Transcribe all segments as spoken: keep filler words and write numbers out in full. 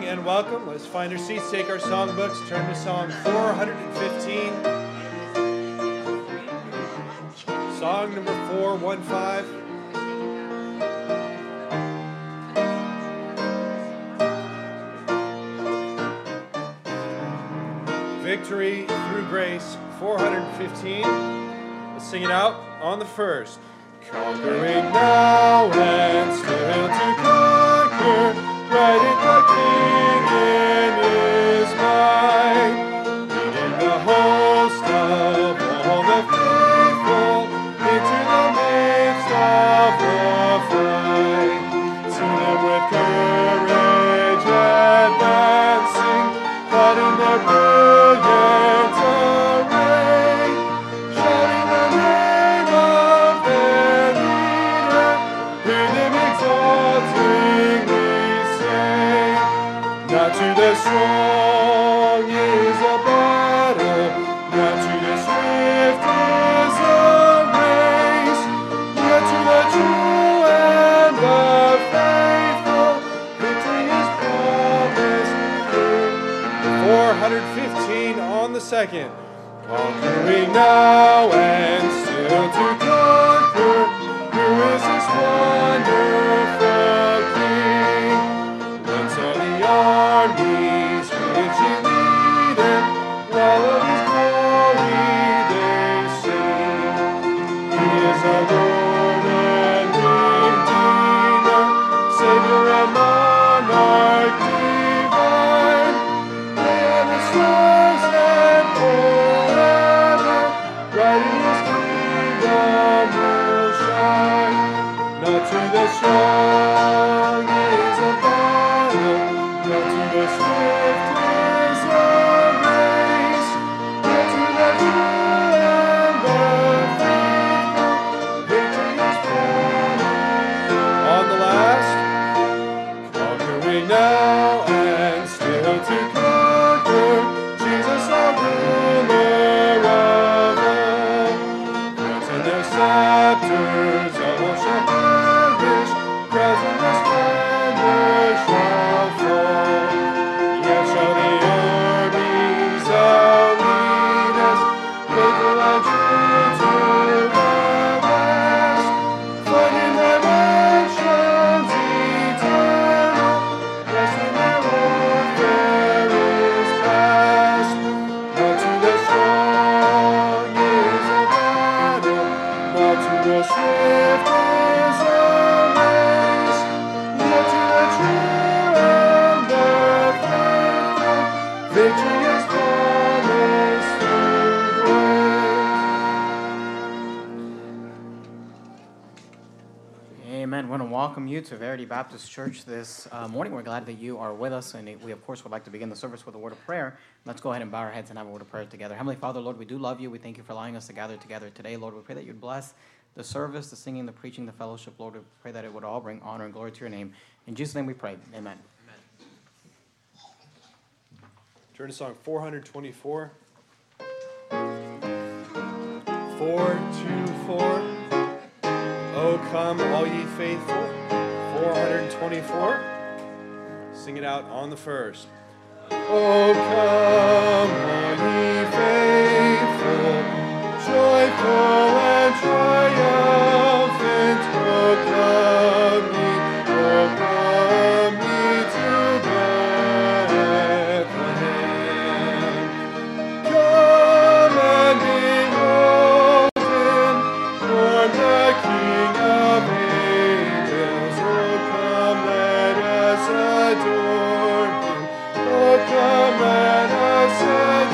and welcome. Let's find our seats, take our songbooks, turn to Song four hundred fifteen. Song number four one five. Victory Through Grace, four hundred fifteen. Let's sing it out on the first. Conquering now and still to conquer, riding the King in his might, leading the host of all the faithful into the midst of the fight. To them with courage advancing, fighting their brilliant array, shouting the name of their leader, hear them exultingly say, not to the strong is a battle, not to the swift is a race, yet to the true and the faithful, victory is promised. four hundred fifteen on the second. Conquering now and still to conquer, who is this wonderful King? Once all the armies raging leader, while of his glory they sing. He is our Lord and Redeemer, Savior and Monarch divine. They are the stars that forever, bright in his kingdom will shine. Not to the strong is a battle, not to the swift is a race, yet to the true and the faithful, victory is promised. On the last, conquering now and still to conquer, Jesus our ruler of all. Crowns and their scepters all shall perish, crowns and their splendor shall fall. Yet shall the armies outlead us, faithful and true to the last, fighting their nations eternal, resting their warfare is past. Not to the strong is a battle, not to the swift is a race, yet to the true and the faithful, victory is promised through grace. Amen. We want to welcome you to Verity Baptist Church this uh, morning. We're glad that you are with us, and we, of course, would like to begin the service with a word of prayer. Let's go ahead and bow our heads and have a word of prayer together. Heavenly Father, Lord, we do love you. We thank you for allowing us to gather together today. Lord, we pray that you'd bless the service, the singing, the preaching, the fellowship. Lord, we pray that it would all bring honor and glory to your name. In Jesus' name we pray. Amen. Turn to Song four hundred twenty-four. four two four. Oh, come, all ye faithful. four hundred twenty-four. Sing it out on the first. Oh, come, all ye faithful, joyful and triumphant. Oh, come ye, oh, come ye to Bethlehem. Come and behold him, born the King of angels. Oh, come, let us adore him. Oh, come, let us adore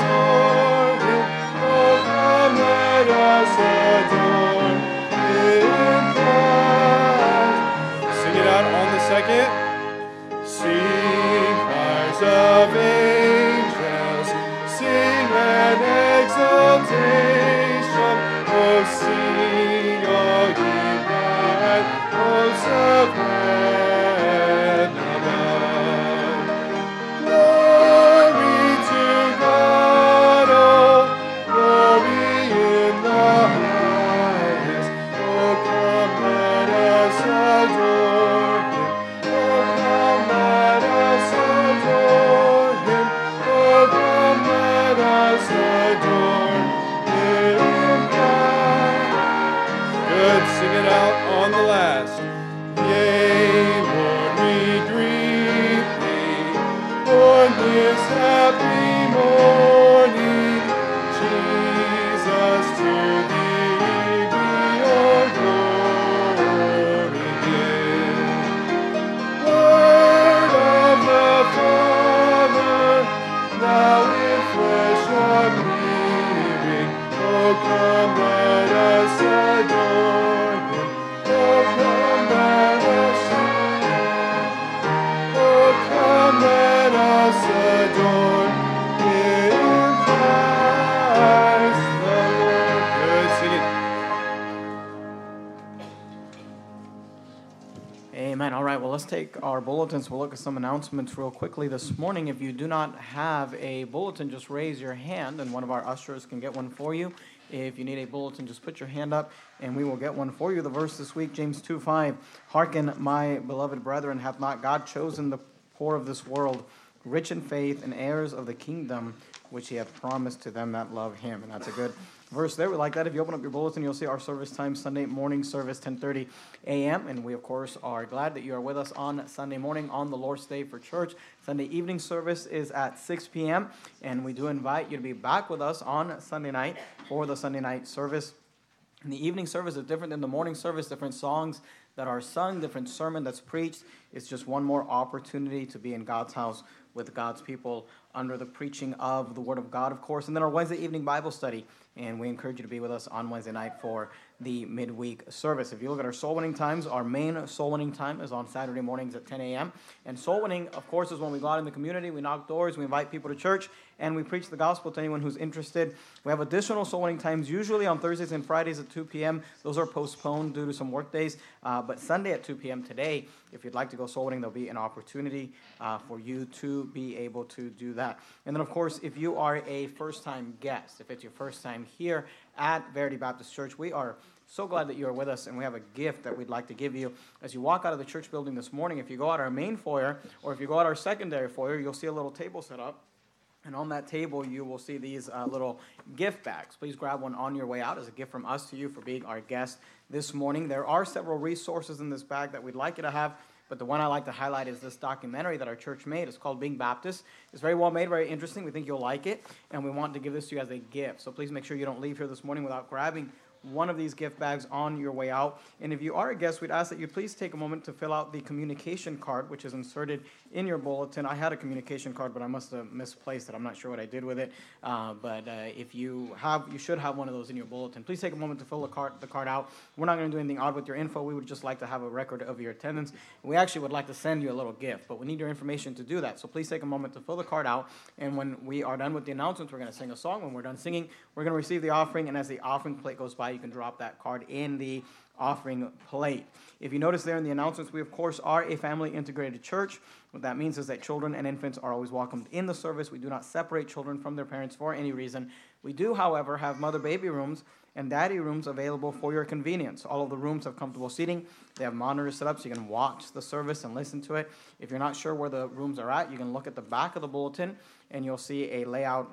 adore in Christ the Lord. Good, sing it. Amen. All right, well, let's take our bulletins. We'll look at some announcements real quickly this morning. If you do not have a bulletin, just raise your hand, and one of our ushers can get one for you. If you need a bulletin, just put your hand up, and we will get one for you. The verse this week, James two five, Hearken, my beloved brethren, hath not God chosen the poor of this world, rich in faith, and heirs of the kingdom, which he hath promised to them that love him. And that's a good verse there. We like that. If you open up your bulletin, you'll see our service time, Sunday morning service, ten thirty a.m. And we, of course, are glad that you are with us on Sunday morning on the Lord's Day for church. Sunday evening service is at six p.m. And we do invite you to be back with us on Sunday night for the Sunday night service. And the evening service is different than the morning service, different songs that are sung, different sermon that's preached. It's just one more opportunity to be in God's house with God's people under the preaching of the Word of God, of course. And then our Wednesday evening Bible study. And we encourage you to be with us on Wednesday night for the midweek service. If you look at our soul winning times, our main soul winning time is on Saturday mornings at ten a.m. And soul winning, of course, is when we go out in the community, we knock doors, we invite people to church, and we preach the gospel to anyone who's interested. We have additional soul winning times, usually on Thursdays and Fridays at two p.m. Those are postponed due to some work days. Uh, but Sunday at two p.m. today, if you'd like to go soul winning, there'll be an opportunity uh, for you to be able to do that. And then, of course, if you are a first-time guest, if it's your first time here at Verity Baptist Church, we are so glad that you are with us, and we have a gift that we'd like to give you. As you walk out of the church building this morning, if you go out our main foyer, or if you go out our secondary foyer, you'll see a little table set up. And on that table, you will see these uh, little gift bags. Please grab one on your way out as a gift from us to you for being our guest this morning. There are several resources in this bag that we'd like you to have, but the one I like to highlight is this documentary that our church made. It's called Being Baptist. It's very well made, very interesting. We think you'll like it, and we want to give this to you as a gift. So please make sure you don't leave here this morning without grabbing one of these gift bags on your way out. And if you are a guest, we'd ask that you please take a moment to fill out the communication card, which is inserted in your bulletin. I had a communication card, but I must have misplaced it. I'm not sure what I did with it. Uh, but uh, if you have, you should have one of those in your bulletin. Please take a moment to fill the card, the card out. We're not going to do anything odd with your info. We would just like to have a record of your attendance. We actually would like to send you a little gift, but we need your information to do that. So please take a moment to fill the card out. And when we are done with the announcements, we're going to sing a song. When we're done singing, we're going to receive the offering. And as the offering plate goes by, you can drop that card in the offering plate. If you notice there in the announcements, we of course are a family integrated church. What that means is that children and infants are always welcomed in the service. We do not separate children from their parents for any reason. We do, however, have mother-baby rooms and daddy rooms available for your convenience. All of the rooms have comfortable seating. They have monitors set up so you can watch the service and listen to it. If you're not sure where the rooms are at, you can look at the back of the bulletin and you'll see a layout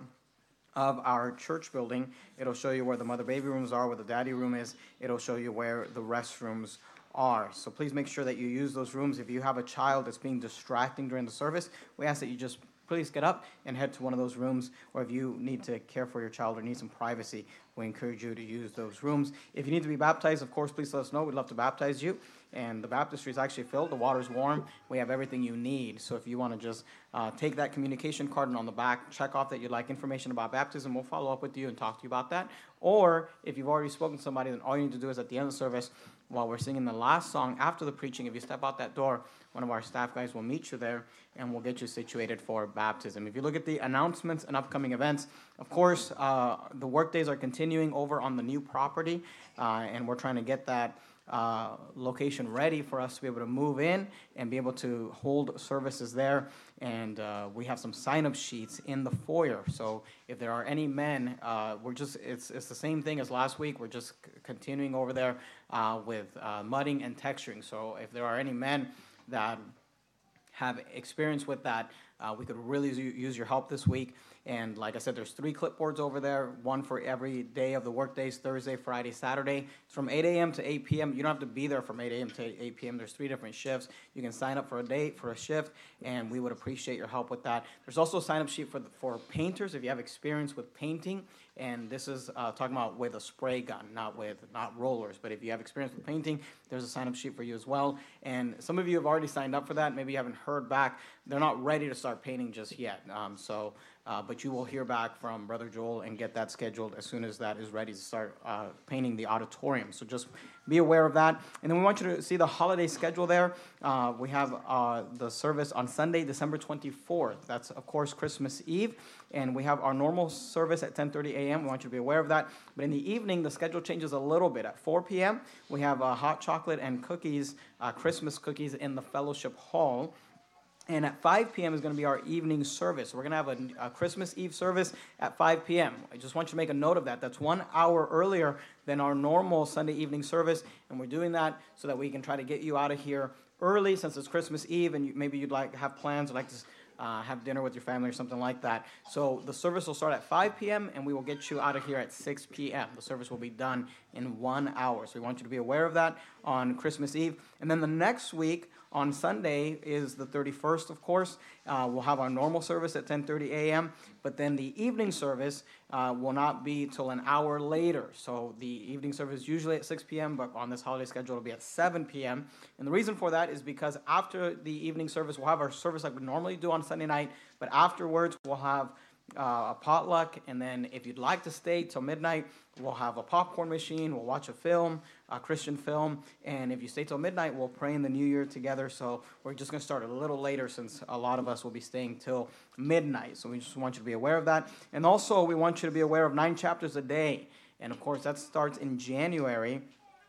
of our church building. It'll show you where the mother-baby rooms are, where the daddy room is. It'll show you where the restrooms are. So please make sure that you use those rooms. If you have a child that's being distracting during the service, we ask that you just please get up and head to one of those rooms. Or if you need to care for your child or need some privacy, we encourage you to use those rooms. If you need to be baptized, of course, please let us know. We'd love to baptize you. And the baptistry is actually filled. The water's warm. We have everything you need. So if you want to just uh, take that communication card and on the back, check off that you'd like information about baptism, we'll follow up with you and talk to you about that. Or if you've already spoken to somebody, then all you need to do is at the end of the service, while we're singing the last song after the preaching, if you step out that door, one of our staff guys will meet you there and we'll get you situated for baptism. If you look at the announcements and upcoming events, of course, uh, the work days are continuing over on the new property, uh, and we're trying to get that Uh, location ready for us to be able to move in and be able to hold services there. And uh, we have some sign-up sheets in the foyer. So if there are any men, uh, we're just, it's it's the same thing as last week. We're just c- continuing over there uh, with uh, mudding and texturing. So if there are any men that have experience with that, uh, we could really use your help this week. And like I said, there's three clipboards over there, one for every day of the work days, Thursday, Friday, Saturday. It's from eight a.m. to eight p.m. You don't have to be there from eight a.m. to eight p.m. There's three different shifts. You can sign up for a day, for a shift, and we would appreciate your help with that. There's also a sign-up sheet for the, for painters if you have experience with painting. And this is uh, talking about with a spray gun, not with not rollers. But if you have experience with painting, there's a sign-up sheet for you as well. And some of you have already signed up for that. Maybe you haven't heard back. They're not ready to start start painting just yet. Um, so, uh, but you will hear back from Brother Joel and get that scheduled as soon as that is ready to start uh, painting the auditorium. So just be aware of that. And then we want you to see the holiday schedule there. Uh, we have uh, the service on Sunday, December twenty-fourth. That's, of course, Christmas Eve. And we have our normal service at ten thirty a.m. We want you to be aware of that. But in the evening, the schedule changes a little bit. At four p.m., we have uh, hot chocolate and cookies, uh, Christmas cookies in the fellowship hall. And at five p.m. is going to be our evening service. We're going to have a, a Christmas Eve service at five p.m. I just want you to make a note of that. That's one hour earlier than our normal Sunday evening service. And we're doing that so that we can try to get you out of here early since it's Christmas Eve and you, maybe you'd like to have plans or like to uh, have dinner with your family or something like that. So the service will start at five p.m. and we will get you out of here at six p.m. The service will be done in one hour. So we want you to be aware of that on Christmas Eve. And then the next week, on Sunday is the thirty-first, of course. Uh, we'll have our normal service at ten thirty a.m., but then the evening service uh, will not be till an hour later. So the evening service is usually at six p.m., but on this holiday schedule, it'll be at seven p.m. And the reason for that is because after the evening service, we'll have our service like we normally do on Sunday night, but afterwards, we'll have Uh, a potluck, and then if you'd like to stay till midnight, we'll have a popcorn machine, we'll watch a film, a Christian film, and if you stay till midnight, we'll pray in the new year together. So we're just going to start a little later since a lot of us will be staying till midnight. So we just want you to be aware of that. And also, we want you to be aware of nine chapters a day. And of course, that starts in January.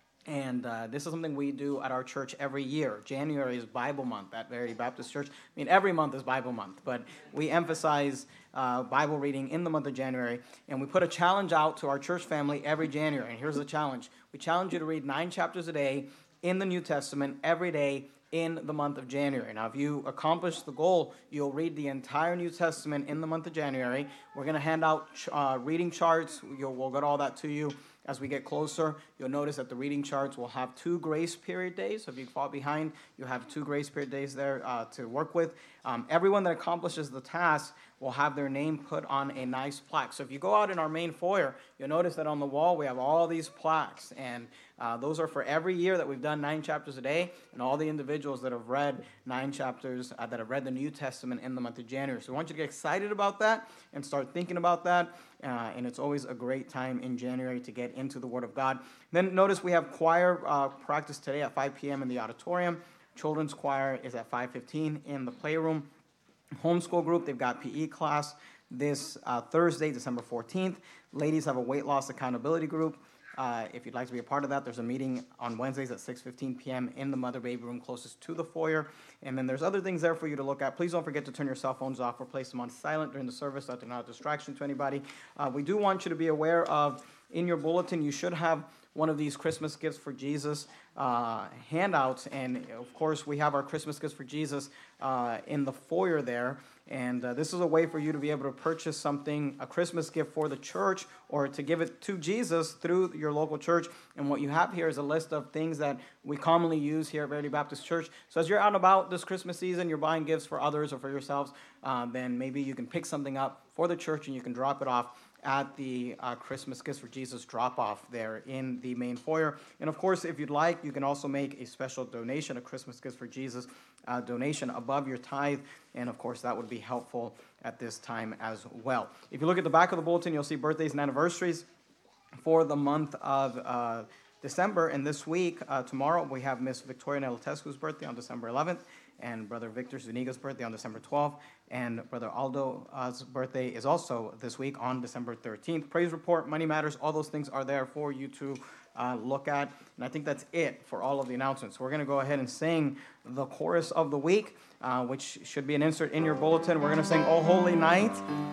And uh, this is something we do at our church every year. January is Bible month at Verity Baptist Church. I mean, every month is Bible month, but we emphasize uh, Bible reading in the month of January. And we put a challenge out to our church family every January. And here's the challenge. We challenge you to read nine chapters a day in the New Testament every day in the month of January. Now, if you accomplish the goal, you'll read the entire New Testament in the month of January. We're going to hand out uh, reading charts. You'll, we'll get all that to you as we get closer. You'll notice that the reading charts will have two grace period days. So if you fall behind, you have two grace period days there uh, to work with. Um, everyone that accomplishes the task will have their name put on a nice plaque. So if you go out in our main foyer, you'll notice that on the wall we have all these plaques. And uh, those are for every year that we've done nine chapters a day, and all the individuals that have read nine chapters, uh, that have read the New Testament in the month of January. So I want you to get excited about that and start thinking about that. Uh, and it's always a great time in January to get into the Word of God. Then notice we have choir uh, practice today at five p.m. in the auditorium. Children's choir is at five fifteen in the playroom. Homeschool group, they've got P E class this uh, Thursday, December fourteenth. Ladies have a weight loss accountability group. Uh, if you'd like to be a part of that, there's a meeting on Wednesdays at six fifteen p.m. in the mother baby room closest to the foyer. And then there's other things there for you to look at. Please don't forget to turn your cell phones off or place them on silent during the service so that they're not a distraction to anybody. Uh, we do want you to be aware of, in your bulletin, you should have one of these Christmas Gifts for Jesus uh, handouts. And, of course, we have our Christmas Gifts for Jesus uh, in the foyer there. And uh, this is a way for you to be able to purchase something, a Christmas gift for the church, or to give it to Jesus through your local church. And what you have here is a list of things that we commonly use here at Verity Baptist Church. So as you're out and about this Christmas season, you're buying gifts for others or for yourselves, uh, then maybe you can pick something up for the church and you can drop it off at the uh, Christmas Gifts for Jesus drop-off there in the main foyer. And, of course, if you'd like, you can also make a special donation, a Christmas Gifts for Jesus uh, donation above your tithe. And, of course, that would be helpful at this time as well. If you look at the back of the bulletin, you'll see birthdays and anniversaries for the month of uh, December. And this week, uh, tomorrow, we have Miss Victoria Nelatescu's birthday on December eleventh. And Brother Victor Zuniga's birthday on December twelfth. And Brother Aldo's birthday is also this week on December thirteenth. Praise report, money matters, all those things are there for you to uh, look at. And I think that's it for all of the announcements. So we're going to go ahead and sing the chorus of the week, uh, which should be an insert in your bulletin. We're going to sing O Holy Night.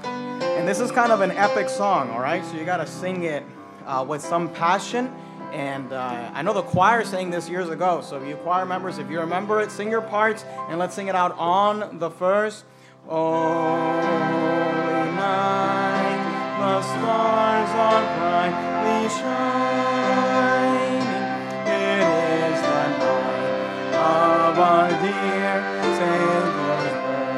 And this is kind of an epic song, all right? So you got to sing it uh, with some passion. And uh, I know the choir sang this years ago, so you choir members, if you remember it, sing your parts, and let's sing it out on the first. Holy night, the stars are brightly shining. It is the night of our dear Savior's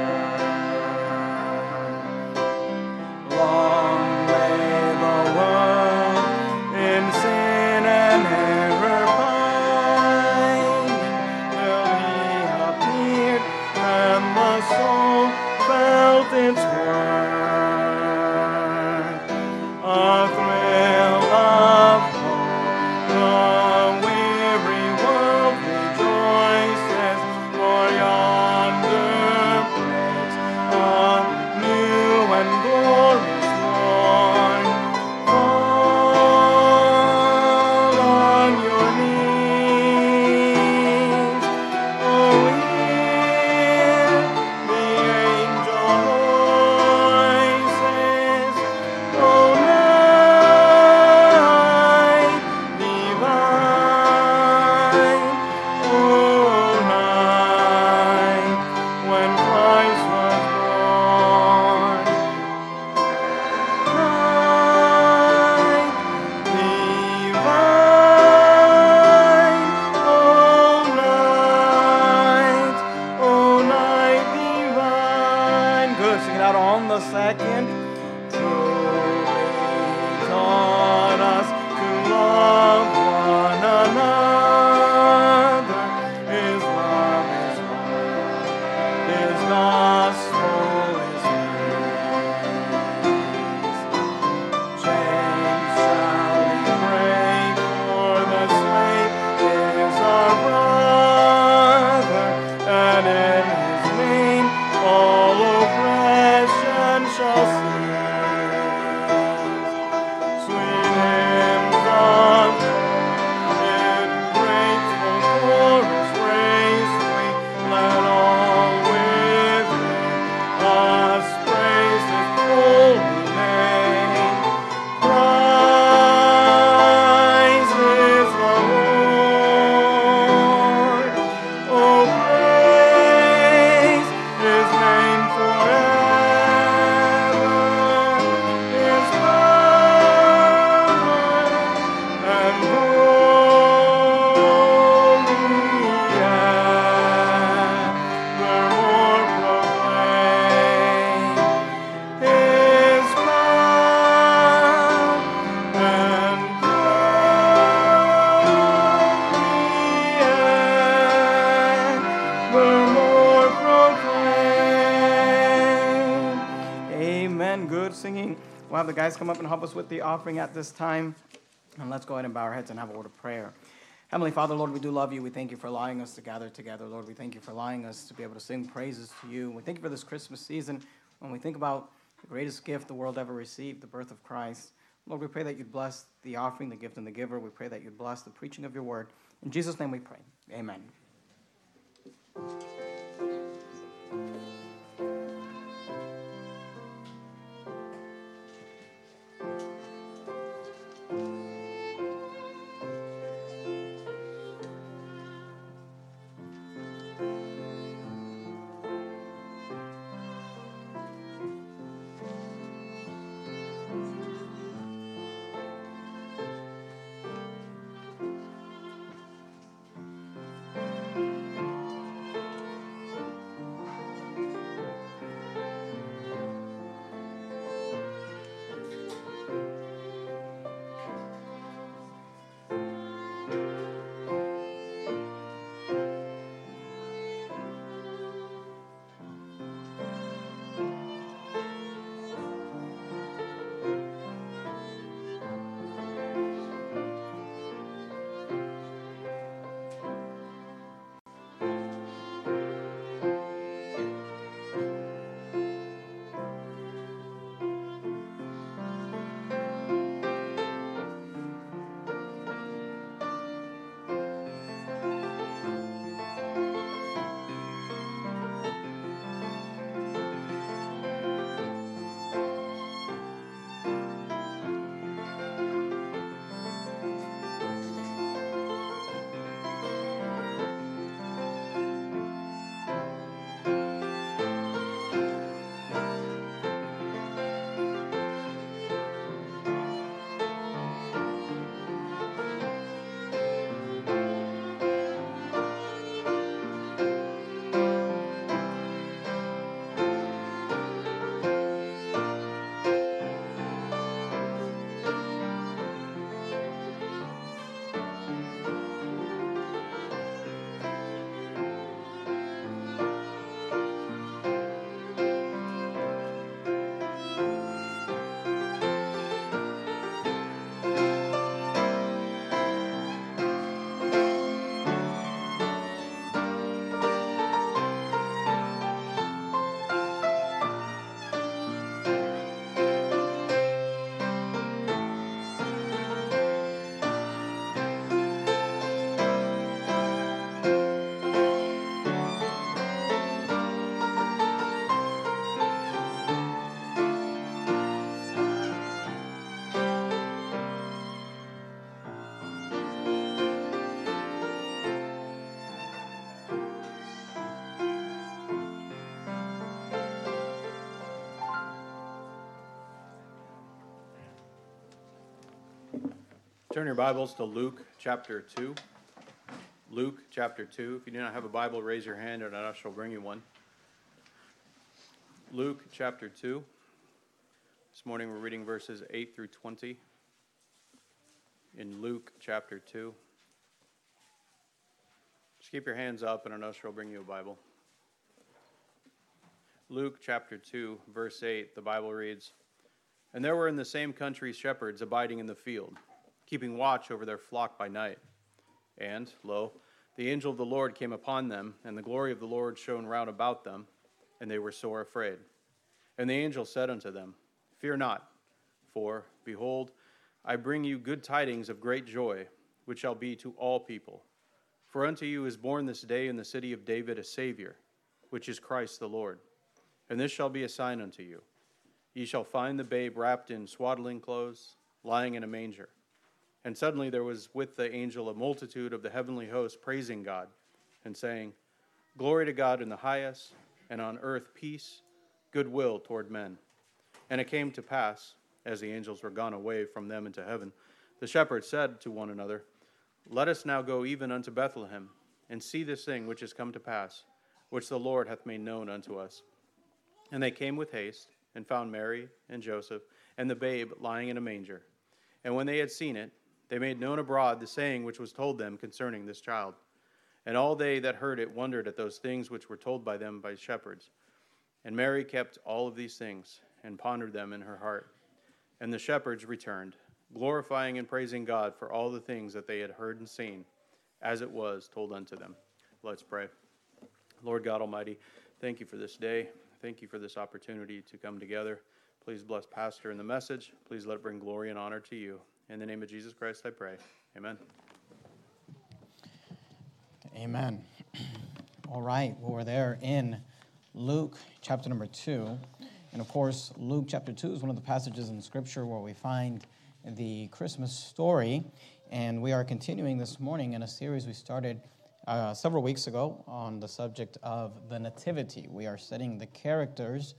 birth. Long lay the world in sin and error pining, till He appeared, and the soul We'll have the guys come up and help us with the offering at this time. And let's go ahead and bow our heads and have a word of prayer. Heavenly Father, Lord, we do love you. We thank you for allowing us to gather together. Lord, we thank you for allowing us to be able to sing praises to you. We thank you for this Christmas season. When we think about the greatest gift the world ever received, the birth of Christ, Lord, we pray that you'd bless the offering, the gift, and the giver. We pray that you'd bless the preaching of your word. In Jesus' name we pray. Amen. Turn your Bibles to Luke chapter two. Luke chapter two. If you do not have a Bible, raise your hand and I shall bring you one. Luke chapter two. This morning we're reading verses eight through twenty in Luke chapter two. Just keep your hands up and an usher will bring you a Bible. Luke chapter two, verse eight, the Bible reads, "And there were in the same country shepherds abiding in the field, keeping watch over their flock by night. And, lo, the angel of the Lord came upon them, and the glory of the Lord shone round about them, and they were sore afraid. And the angel said unto them, Fear not, for, behold, I bring you good tidings of great joy, which shall be to all people. For unto you is born this day in the city of David a Savior, which is Christ the Lord. And this shall be a sign unto you. Ye shall find the babe wrapped in swaddling clothes, lying in a manger. And suddenly there was with the angel a multitude of the heavenly host praising God, and saying, Glory to God in the highest, and on earth peace, goodwill toward men. And it came to pass, as the angels were gone away from them into heaven, the shepherds said to one another, Let us now go even unto Bethlehem, and see this thing which is come to pass, which the Lord hath made known unto us. And they came with haste, and found Mary and Joseph, and the babe lying in a manger. And when they had seen it, they made known abroad the saying which was told them concerning this child. And all they that heard it wondered at those things which were told by them by shepherds. And Mary kept all of these things, and pondered them in her heart. And the shepherds returned, glorifying and praising God for all the things that they had heard and seen, as it was told unto them." Let's pray. Lord God Almighty, thank you for this day. Thank you for this opportunity to come together. Please bless Pastor and the message. Please let it bring glory and honor to you. In the name of Jesus Christ I pray. Amen. Amen. All right, well, we're there in Luke chapter number two. And of course, Luke chapter two is one of the passages in Scripture where we find the Christmas story. And we are continuing this morning in a series we started uh, several weeks ago on the subject of the Nativity. We are studying the characters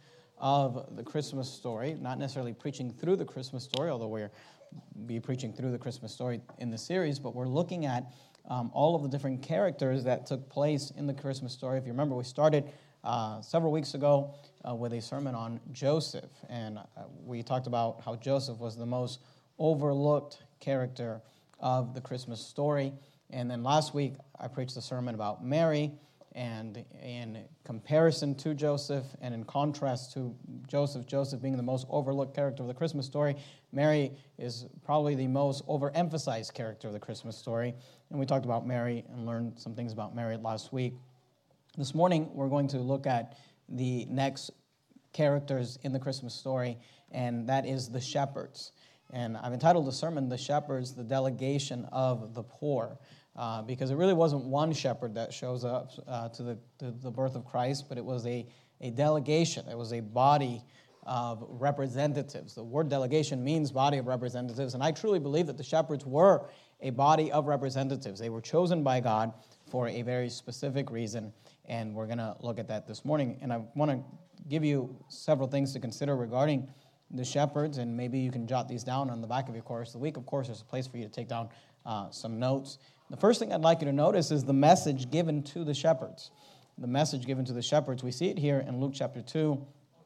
of the Christmas story, not necessarily preaching through the Christmas story, although we're be preaching through the Christmas story in the series, but we're looking at um, all of the different characters that took place in the Christmas story. If you remember, we started uh, several weeks ago uh, with a sermon on Joseph, and uh, we talked about how Joseph was the most overlooked character of the Christmas story. And then last week, I preached a sermon about Mary, and in comparison to Joseph and in contrast to Joseph, Joseph being the most overlooked character of the Christmas story, Mary is probably the most overemphasized character of the Christmas story. And we talked about Mary and learned some things about Mary last week. This morning, we're going to look at the next characters in the Christmas story, and that is the shepherds. And I've entitled the sermon, The Shepherds, the Delegation of the Poor. Uh, because it really wasn't one shepherd that shows up uh, to, the, to the birth of Christ, but it was a, a delegation. It was a body of representatives. The word delegation means body of representatives, and I truly believe that the shepherds were a body of representatives. They were chosen by God for a very specific reason, and we're going to look at that this morning. And I want to give you several things to consider regarding the shepherds, and maybe you can jot these down on the back of your course. The week, of course, there's a place for you to take down uh, some notes. The first thing I'd like you to notice is the message given to the shepherds. The message given to the shepherds. We see it here in Luke chapter two.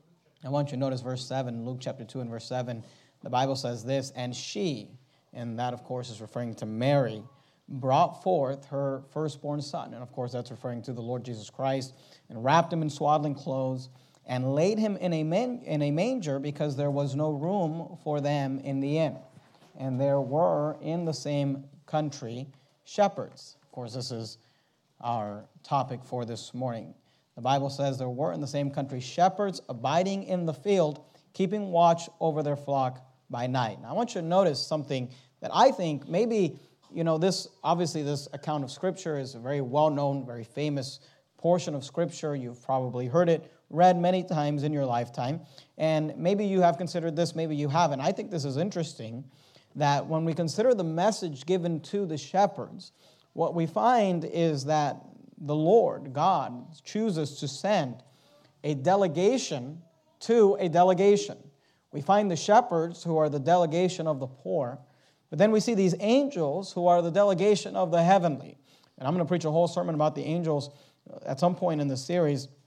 I want you to notice verse seven. Luke chapter two and verse seven. The Bible says this, "And she," and that, of course, is referring to Mary, "brought forth her firstborn son." And, of course, that's referring to the Lord Jesus Christ. "And wrapped him in swaddling clothes, and laid him in a, man, in a manger, because there was no room for them in the inn. And there were in the same country shepherds." Of course, this is our topic for this morning. The Bible says there were in the same country shepherds abiding in the field, keeping watch over their flock by night. Now, I want you to notice something that I think maybe, you know, this, obviously this account of Scripture is a very well-known, very famous portion of Scripture. You've probably heard it read many times in your lifetime. And maybe you have considered this, maybe you haven't. I think this is interesting, that when we consider the message given to the shepherds, what we find is that the Lord, God, chooses to send a delegation to a delegation. We find the shepherds, who are the delegation of the poor, but then we see these angels, who are the delegation of the heavenly. And I'm going to preach a whole sermon about the angels at some point in the series.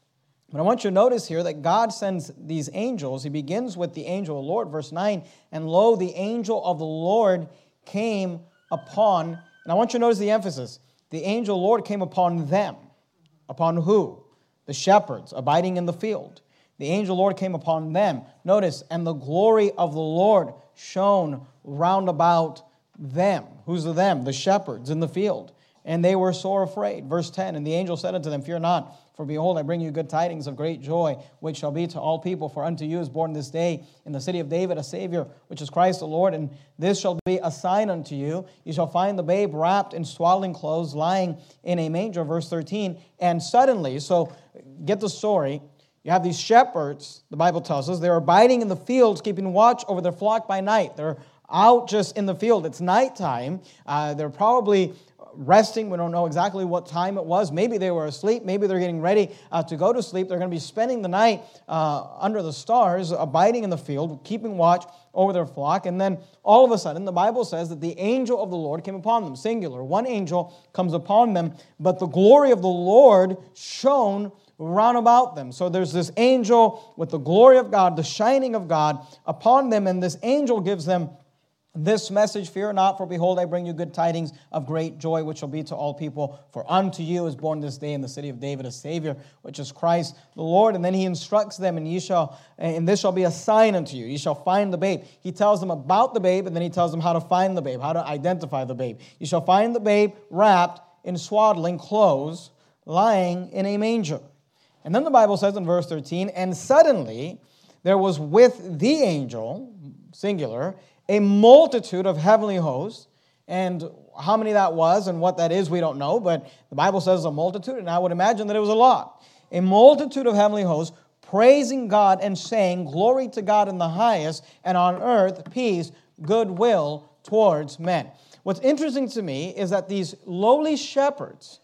But I want you to notice here that God sends these angels. He begins with the angel of the Lord, verse nine, and lo, the angel of the Lord came upon, and I want you to notice the emphasis, the angel of the Lord came upon them. Upon who? The shepherds abiding in the field. The angel of the Lord came upon them. Notice, and the glory of the Lord shone round about them. Who's the them? The shepherds in the field. And they were sore afraid. Verse ten, and the angel said unto them, Fear not, for behold, I bring you good tidings of great joy, which shall be to all people. For unto you is born this day in the city of David a Savior, which is Christ the Lord. And this shall be a sign unto you. You shall find the babe wrapped in swaddling clothes, lying in a manger. Verse thirteen. And suddenly, so get the story. You have these shepherds, the Bible tells us, they're abiding in the fields, keeping watch over their flock by night. They're out just in the field. It's nighttime. Uh, they're probably resting. We don't know exactly what time it was. Maybe they were asleep. Maybe they're getting ready uh, to go to sleep. They're going to be spending the night uh, under the stars, abiding in the field, keeping watch over their flock. And then all of a sudden, the Bible says that the angel of the Lord came upon them. Singular. One angel comes upon them, but the glory of the Lord shone round about them. So there's this angel with the glory of God, the shining of God upon them, and this angel gives them this message, Fear not, for behold, I bring you good tidings of great joy, which shall be to all people. For unto you is born this day in the city of David a Savior, which is Christ the Lord. And then he instructs them, and ye shall, and this shall be a sign unto you. You shall find the babe. He tells them about the babe, and then he tells them how to find the babe, how to identify the babe. You shall find the babe wrapped in swaddling clothes, lying in a manger. And then the Bible says in verse thirteen, and suddenly there was with the angel, singular, a multitude of heavenly hosts, and how many that was and what that is, we don't know, but the Bible says a multitude, and I would imagine that it was a lot. A multitude of heavenly hosts praising God and saying, Glory to God in the highest, and on earth peace, goodwill towards men. What's interesting to me is that these lowly shepherds,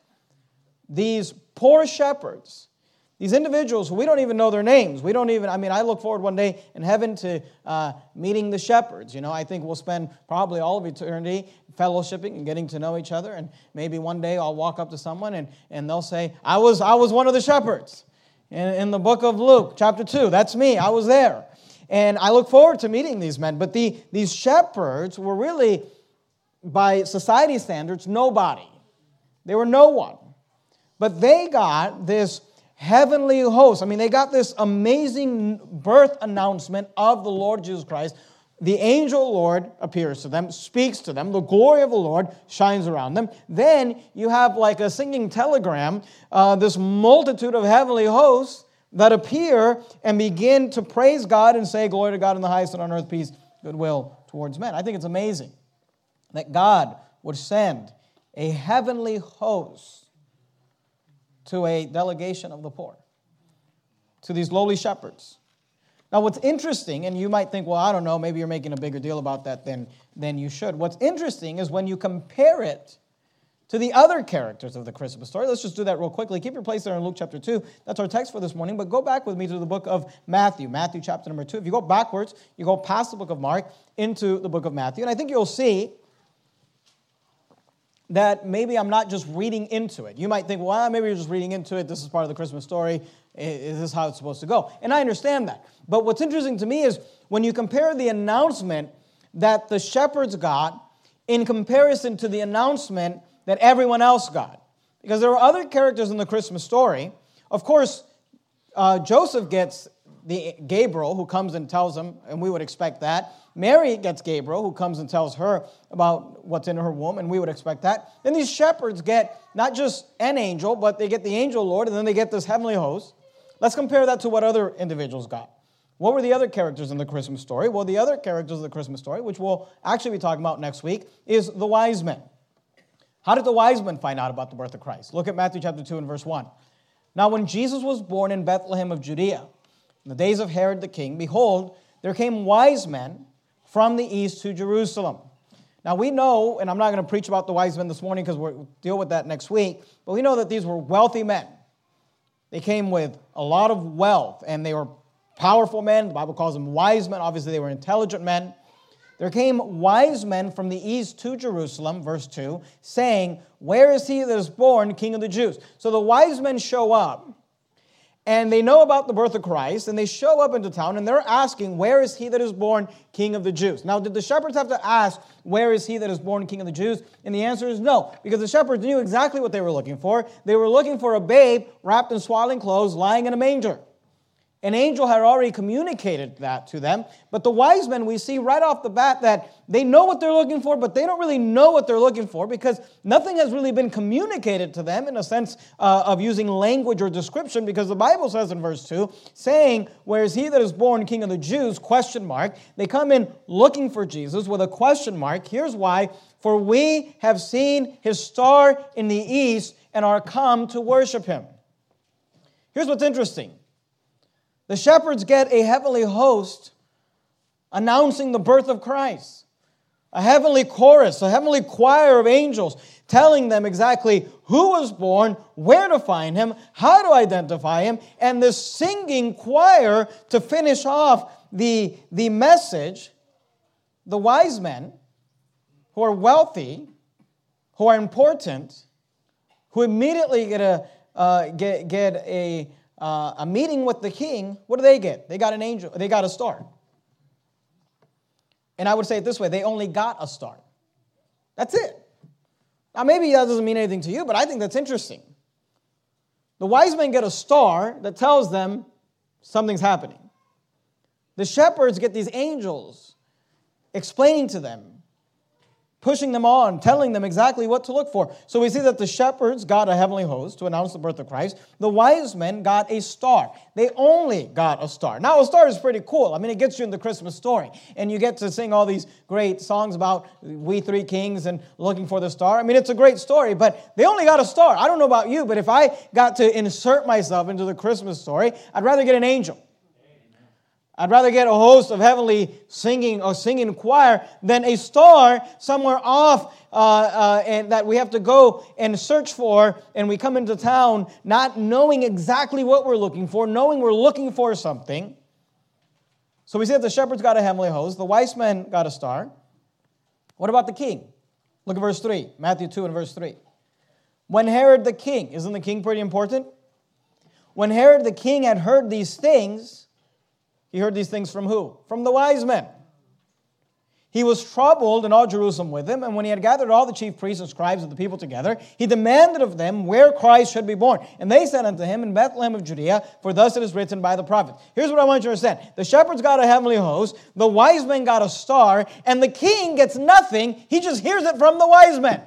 these poor shepherds, these individuals who we don't even know their names. We don't even, I mean, I look forward one day in heaven to uh, meeting the shepherds. You know, I think we'll spend probably all of eternity fellowshipping and getting to know each other. And maybe one day I'll walk up to someone and, and they'll say, I was I was one of the shepherds in, in the book of Luke, chapter two. That's me. I was there. And I look forward to meeting these men. But the, these shepherds were really, by society standards, nobody. They were no one. But they got this heavenly host. I mean, they got this amazing birth announcement of the Lord Jesus Christ. The angel Lord appears to them, speaks to them. The glory of the Lord shines around them. Then you have like a singing telegram, uh, this multitude of heavenly hosts that appear and begin to praise God and say, Glory to God in the highest, and on earth peace, goodwill towards men. I think it's amazing that God would send a heavenly host to a delegation of the poor, to these lowly shepherds. Now, what's interesting, and you might think, well, I don't know, maybe you're making a bigger deal about that than, than you should. What's interesting is when you compare it to the other characters of the Christmas story. Let's just do that real quickly. Keep your place there in Luke chapter two. That's our text for this morning. But go back with me to the book of Matthew, Matthew chapter number two. If you go backwards, you go past the book of Mark into the book of Matthew. And I think you'll see that maybe I'm not just reading into it. You might think, well, maybe you're just reading into it. This is part of the Christmas story. Is this how it's supposed to go? And I understand that. But what's interesting to me is when you compare the announcement that the shepherds got in comparison to the announcement that everyone else got. Because there are other characters in the Christmas story. Of course, uh, Joseph gets the Gabriel who comes and tells him, and we would expect that. Mary gets Gabriel, who comes and tells her about what's in her womb, and we would expect that. Then these shepherds get not just an angel, but they get the angel Lord, and then they get this heavenly host. Let's compare that to what other individuals got. What were the other characters in the Christmas story? Well, the other characters of the Christmas story, which we'll actually be talking about next week, is the wise men. How did the wise men find out about the birth of Christ? Look at Matthew chapter two and verse one. Now, when Jesus was born in Bethlehem of Judea, in the days of Herod the king, behold, there came wise men from the east to Jerusalem. Now we know, and I'm not going to preach about the wise men this morning because we'll deal with that next week, but we know that these were wealthy men. They came with a lot of wealth, and they were powerful men. The Bible calls them wise men. Obviously, they were intelligent men. There came wise men from the east to Jerusalem, verse two, saying, Where is he that is born King of the Jews? So the wise men show up, and they know about the birth of Christ, and they show up into town, and they're asking, where is he that is born King of the Jews? Now, did the shepherds have to ask, where is he that is born King of the Jews? And the answer is no, because the shepherds knew exactly what they were looking for. They were looking for a babe wrapped in swaddling clothes, lying in a manger. An angel had already communicated that to them. But the wise men, we see right off the bat that they know what they're looking for, but they don't really know what they're looking for because nothing has really been communicated to them in a sense uh, of using language or description, because the Bible says in verse two, saying, where is he that is born King of the Jews, question mark. They come in looking for Jesus with a question mark. Here's why. For we have seen his star in the east and are come to worship him. Here's what's interesting. The shepherds get a heavenly host announcing the birth of Christ. A heavenly chorus, a heavenly choir of angels telling them exactly who was born, where to find him, how to identify him, and this singing choir to finish off the, the message. The wise men, who are wealthy, who are important, who immediately get a, uh, get, get a Uh, a meeting with the king, what do they get? They got an angel, they got a star. And I would say it this way, they only got a star. That's it. Now maybe that doesn't mean anything to you, but I think that's interesting. The wise men get a star that tells them something's happening. The shepherds get these angels explaining to them, pushing them on, telling them exactly what to look for. So we see that the shepherds got a heavenly host to announce the birth of Christ. The wise men got a star. They only got a star. Now, a star is pretty cool. I mean, it gets you in the Christmas story. And you get to sing all these great songs about we three kings and looking for the star. I mean, it's a great story, but they only got a star. I don't know about you, but if I got to insert myself into the Christmas story, I'd rather get an angel. I'd rather get a host of heavenly singing or singing choir than a star somewhere off uh, uh, and that we have to go and search for, and we come into town not knowing exactly what we're looking for, knowing we're looking for something. So we see that the shepherds got a heavenly host, the wise men got a star. What about the king? Look at verse three, Matthew two and verse three. When Herod the king, isn't the king pretty important? When Herod the king had heard these things, he heard these things from who? From the wise men. He was troubled, and all Jerusalem with him. And when he had gathered all the chief priests and scribes of the people together, he demanded of them where Christ should be born. And they said unto him, in Bethlehem of Judea, for thus it is written by the prophet. Here's what I want you to understand. The shepherds got a heavenly host. The wise men got a star. And the king gets nothing. He just hears it from the wise men.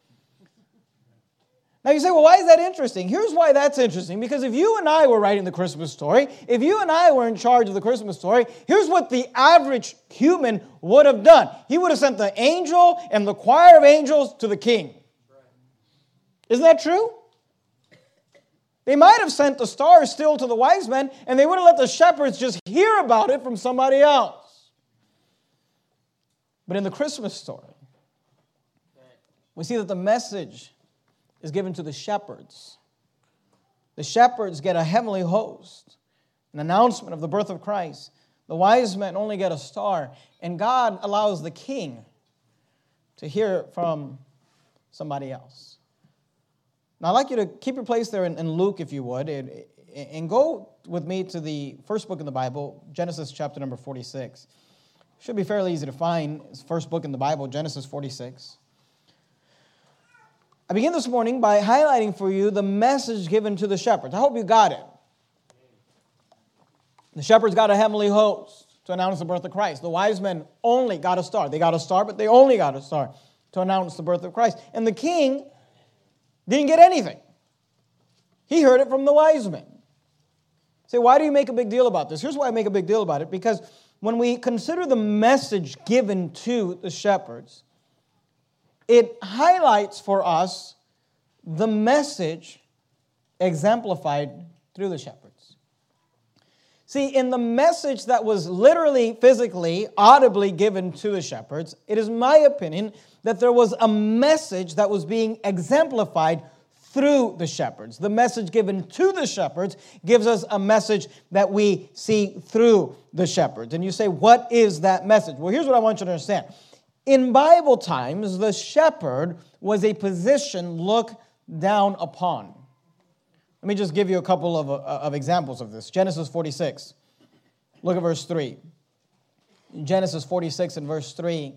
Now you say, well, why is that interesting? Here's why that's interesting. Because if you and I were writing the Christmas story, if you and I were in charge of the Christmas story, here's what the average human would have done. He would have sent the angel and the choir of angels to the king. Isn't that true? They might have sent the stars still to the wise men, and they would have let the shepherds just hear about it from somebody else. But in the Christmas story, we see that the message is given to the shepherds. The shepherds get a heavenly host, an announcement of the birth of Christ. The wise men only get a star, and God allows the king to hear it from somebody else. Now, I'd like you to keep your place there in, in Luke, if you would, and, and go with me to the first book in the Bible, Genesis chapter number forty-six. Should be fairly easy to find. It's the first book in the Bible, Genesis forty-six. I begin this morning by highlighting for you the message given to the shepherds. I hope you got it. The shepherds got a heavenly host to announce the birth of Christ. The wise men only got a star. They got a star, but they only got a star to announce the birth of Christ. And the king didn't get anything. He heard it from the wise men. Say, why do you make a big deal about this? Here's why I make a big deal about it. Because when we consider the message given to the shepherds, it highlights for us the message exemplified through the shepherds. See, in the message that was literally, physically, audibly given to the shepherds, it is my opinion that there was a message that was being exemplified through the shepherds. The message given to the shepherds gives us a message that we see through the shepherds. And you say, what is that message? Well, here's what I want you to understand. In Bible times, the shepherd was a position looked down upon. Let Let me just give you a couple of, uh, of examples of this. Genesis forty-six. Look at verse three. In Genesis forty-six and verse three,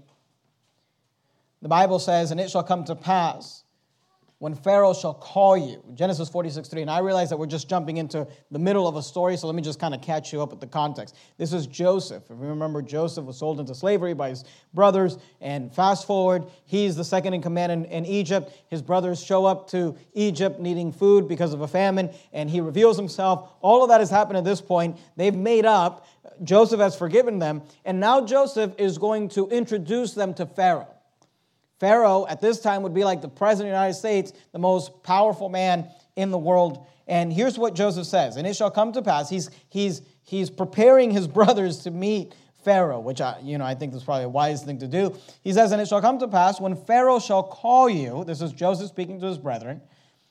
the Bible says, "And it shall come to pass, when Pharaoh shall call you." Genesis forty-six, three. And I realize that we're just jumping into the middle of a story, so let me just kind of catch you up with the context. This is Joseph. If you remember, Joseph was sold into slavery by his brothers, and fast forward, he's the second in command in, in Egypt. His brothers show up to Egypt needing food because of a famine, and he reveals himself. All of that has happened at this point. They've made up. Joseph has forgiven them, and now Joseph is going to introduce them to Pharaoh. Pharaoh, at this time, would be like the President of the United States, the most powerful man in the world. And here's what Joseph says, "And it shall come to pass," he's, he's, he's preparing his brothers to meet Pharaoh, which I, you know, I think is probably a wise thing to do. He says, "And it shall come to pass, when Pharaoh shall call you," this is Joseph speaking to his brethren,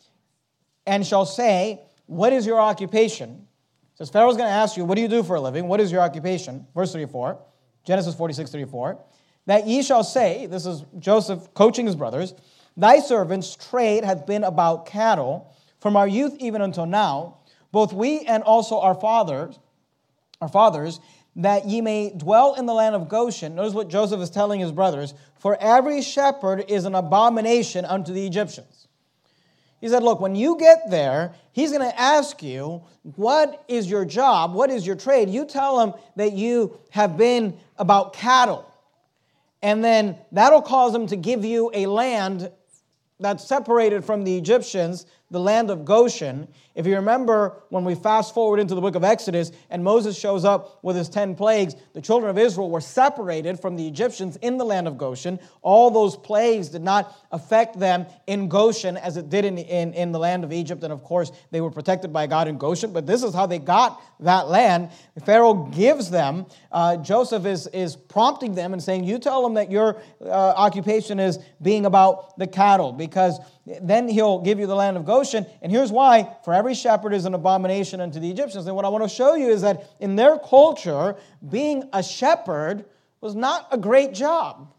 "and shall say, what is your occupation?" It says, Pharaoh's going to ask you, what do you do for a living? What is your occupation? Verse thirty-four, Genesis forty-six, thirty-four. "That ye shall say," this is Joseph coaching his brothers, "Thy servants' trade hath been about cattle, from our youth even until now, both we and also our fathers, our fathers, that ye may dwell in the land of Goshen." Notice what Joseph is telling his brothers. "For every shepherd is an abomination unto the Egyptians." He said, look, when you get there, he's going to ask you, what is your job? What is your trade? You tell him that you have been about cattle. And then that'll cause them to give you a land that's separated from the Egyptians, the land of Goshen. If you remember, when we fast forward into the book of Exodus and Moses shows up with his ten plagues, the children of Israel were separated from the Egyptians in the land of Goshen. All those plagues did not affect them in Goshen as it did in, in, in the land of Egypt. And of course, they were protected by God in Goshen. But this is how they got that land. Pharaoh gives them. Uh, Joseph is, is prompting them and saying, you tell them that your uh, occupation is being about the cattle, because then he'll give you the land of Goshen. And here's why. For every shepherd is an abomination unto the Egyptians. And what I want to show you is that in their culture, being a shepherd was not a great job.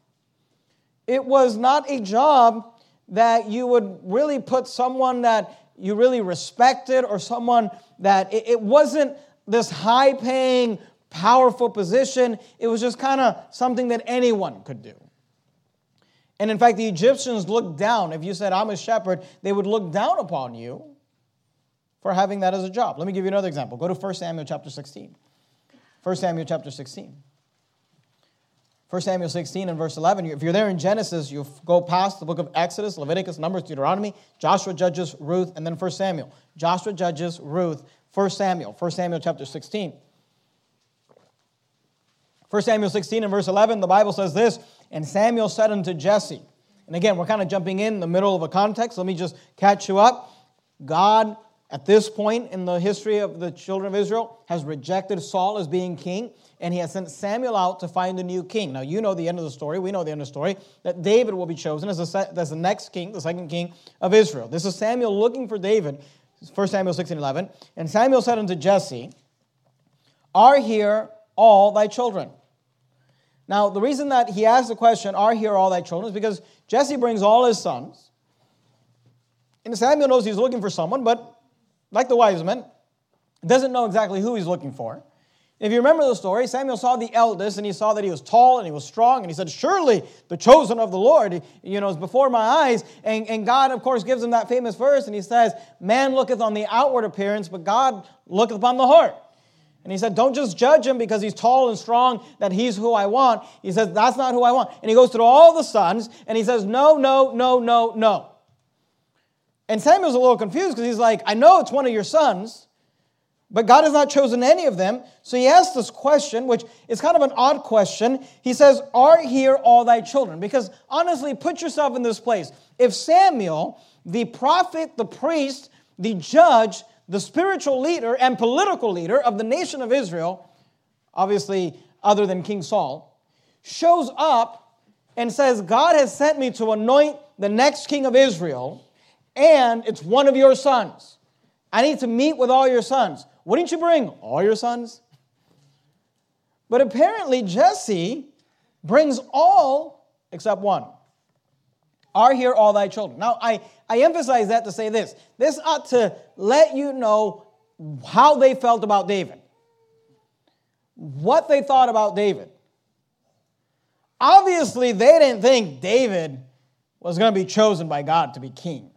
It was not a job that you would really put someone that you really respected, or someone that it, it wasn't this high-paying, powerful position. It was just kind of something that anyone could do. And in fact, the Egyptians looked down. If you said, I'm a shepherd, they would look down upon you for having that as a job. Let me give you another example. Go to First Samuel chapter sixteen. First Samuel chapter sixteen. First Samuel sixteen and verse eleven. If you're there in Genesis, you go past the book of Exodus, Leviticus, Numbers, Deuteronomy, Joshua, Judges, Ruth, and then First Samuel. Joshua, Judges, Ruth, First Samuel. First Samuel chapter sixteen. First Samuel sixteen and verse eleven, the Bible says this, and Samuel said unto Jesse. And again, we're kind of jumping in the middle of a context. Let me just catch you up. God, at this point in the history of the children of Israel, has rejected Saul as being king, and he has sent Samuel out to find a new king. Now, you know the end of the story. We know the end of the story, that David will be chosen as the, as the next king, the second king of Israel. This is Samuel looking for David. First Samuel sixteen eleven. And Samuel said unto Jesse, are here all thy children? Now, the reason that he asked the question, are here all thy children, is because Jesse brings all his sons. And Samuel knows he's looking for someone, but like the wise men, doesn't know exactly who he's looking for. If you remember the story, Samuel saw the eldest, and he saw that he was tall and he was strong, and he said, surely the chosen of the Lord, you know, is before my eyes. And, and God, of course, gives him that famous verse, and he says, man looketh on the outward appearance, but God looketh upon the heart. And he said, don't just judge him because he's tall and strong, that he's who I want. He says, that's not who I want. And he goes through all the sons, and he says, no, no, no, no, no. And Samuel's a little confused because he's like, I know it's one of your sons, but God has not chosen any of them. So he asks this question, which is kind of an odd question. He says, are here all thy children? Because honestly, put yourself in this place. If Samuel, the prophet, the priest, the judge, the spiritual leader and political leader of the nation of Israel, obviously other than King Saul, shows up and says, God has sent me to anoint the next king of Israel, and it's one of your sons. I need to meet with all your sons. Wouldn't you bring all your sons? But apparently Jesse brings all except one. Are here all thy children? Now, I, I emphasize that to say this. This ought to let you know how they felt about David. What they thought about David. Obviously, they didn't think David was going to be chosen by God to be king.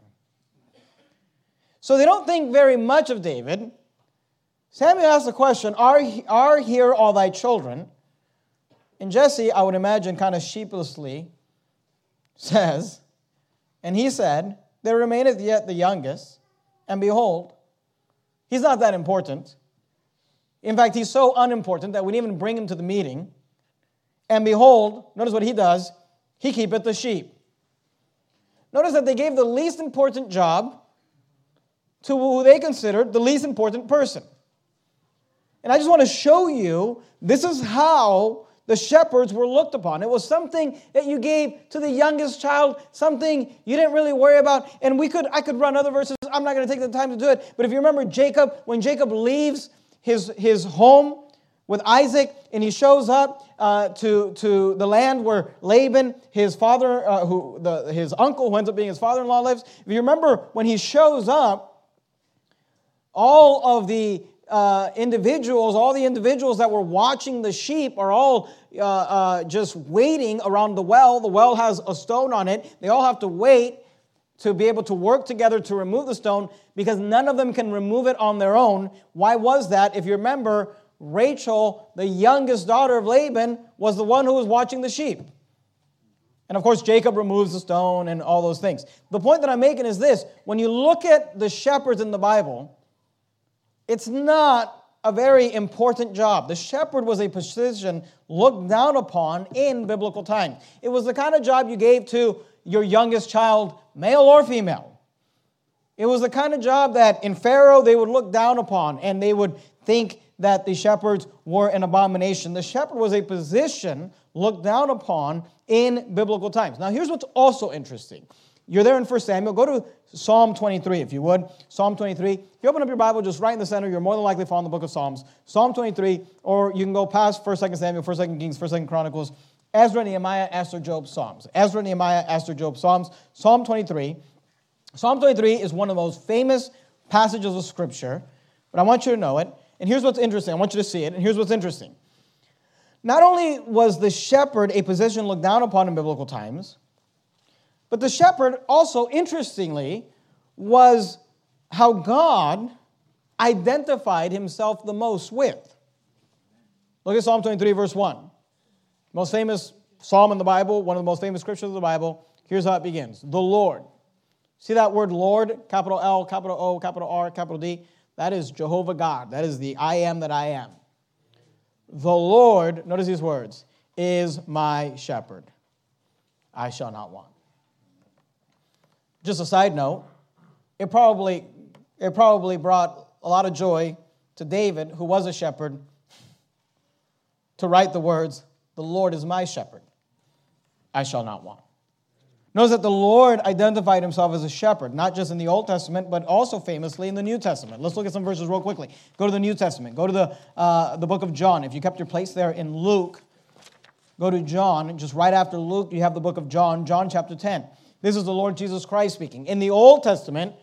So they don't think very much of David. Samuel asks the question, are, are here all thy children? And Jesse, I would imagine, kind of sheepishly says, and he said, there remaineth yet the youngest, and behold, he's not that important. In fact, he's so unimportant that we didn't even bring him to the meeting. And behold, notice what he does, he keepeth the sheep. Notice that they gave the least important job to who they considered the least important person. And I just want to show you, this is how the shepherds were looked upon. It was something that you gave to the youngest child, something you didn't really worry about. And we could, I could run other verses. I'm not going to take the time to do it. But if you remember Jacob, when Jacob leaves his, his home with Isaac, and he shows up uh, to, to the land where Laban, his father, uh, who the, his uncle, who ends up being his father-in-law, lives. If you remember, when he shows up, all of the uh, individuals, all the individuals that were watching the sheep are all uh, uh, just waiting around the well. The well has a stone on it. They all have to wait to be able to work together to remove the stone because none of them can remove it on their own. Why was that? If you remember, Rachel, the youngest daughter of Laban, was the one who was watching the sheep. And of course, Jacob removes the stone and all those things. The point that I'm making is this. When you look at the shepherds in the Bible, it's not a very important job. The shepherd was a position looked down upon in biblical times. It was the kind of job you gave to your youngest child, male or female. It was the kind of job that in Pharaoh they would look down upon and they would think that the shepherds were an abomination. The shepherd was a position looked down upon in biblical times. Now here's what's also interesting. You're there in First Samuel. Go to Psalm twenty-three, if you would. Psalm twenty-three. If you open up your Bible just right in the center, you're more than likely following the book of Psalms. Psalm twenty-three, or you can go past First, Second Samuel, First, Second Kings, First, Second Chronicles. Ezra, Nehemiah, Esther, Job, Psalms. Ezra, Nehemiah, Esther, Job, Psalms. Psalm twenty-three. Psalm twenty-three is one of the most famous passages of Scripture, but I want you to know it. And here's what's interesting. I want you to see it, and here's what's interesting. Not only was the shepherd a position looked down upon in biblical times, but the shepherd also, interestingly, was how God identified himself the most with. Look at Psalm twenty-three, verse one. Most famous psalm in the Bible, one of the most famous scriptures of the Bible. Here's how it begins. The Lord. See that word Lord? Capital L, capital O, capital R, capital D. That is Jehovah God. That is the I am that I am. The Lord, notice these words, is my shepherd. I shall not want. Just a side note, it probably, it probably brought a lot of joy to David, who was a shepherd, to write the words, the Lord is my shepherd. I shall not want. Notice that the Lord identified himself as a shepherd, not just in the Old Testament, but also famously in the New Testament. Let's look at some verses real quickly. Go to the New Testament. Go to the, uh, the book of John. If you kept your place there in Luke, go to John. Just right after Luke, you have the book of John, John chapter ten. This is the Lord Jesus Christ speaking. In the Old Testament,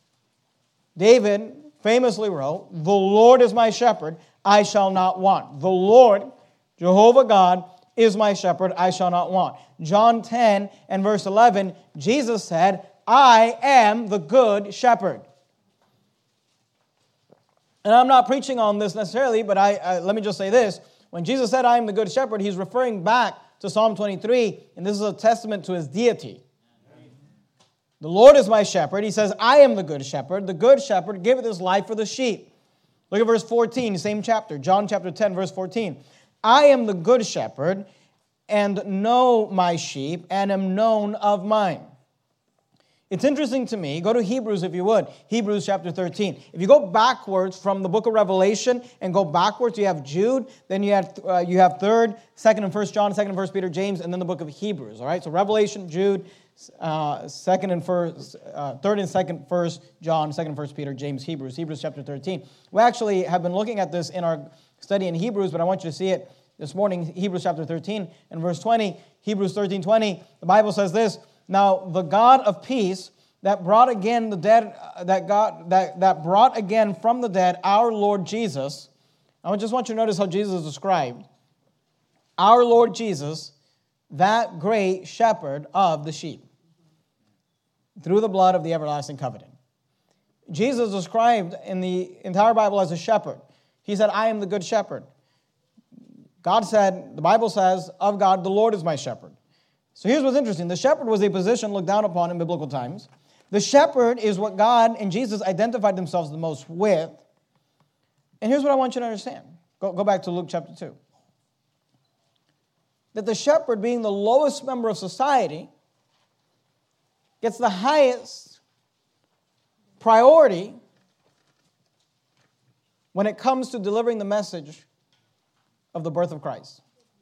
David famously wrote, the Lord is my shepherd, I shall not want. The Lord, Jehovah God, is my shepherd, I shall not want. John ten and verse eleven, Jesus said, I am the good shepherd. And I'm not preaching on this necessarily, but I, I let me just say this. When Jesus said, I am the good shepherd, he's referring back to Psalm twenty-three, and this is a testament to his deity. The Lord is my shepherd. He says, I am the good shepherd. The good shepherd giveth his life for the sheep. Look at verse fourteen, same chapter, John chapter ten, verse fourteen. I am the good shepherd, and know my sheep, and am known of mine. It's interesting to me. Go to Hebrews if you would. Hebrews chapter thirteen. If you go backwards from the book of Revelation and go backwards, you have Jude, then you have uh, you have third, second and first John, second and first Peter, James, and then the book of Hebrews. All right. So Revelation, Jude, uh, second and first, uh, third and second, first John, second and first Peter, James, Hebrews. Hebrews chapter thirteen. We actually have been looking at this in our study in Hebrews, but I want you to see it this morning. Hebrews chapter thirteen and verse twenty. Hebrews thirteen twenty. The Bible says this. Now the God of peace that brought again the dead, that God that, that brought again from the dead our Lord Jesus. I just want you to notice how Jesus is described. Our Lord Jesus, that great shepherd of the sheep, through the blood of the everlasting covenant. Jesus is described in the entire Bible as a shepherd. He said, I am the good shepherd. God said, the Bible says, of God, the Lord is my shepherd. So here's what's interesting. The shepherd was a position looked down upon in biblical times. The shepherd is what God and Jesus identified themselves the most with. And here's what I want you to understand. Go, go back to Luke chapter two. That the shepherd, being the lowest member of society, gets the highest priority when it comes to delivering the message of the birth of Christ,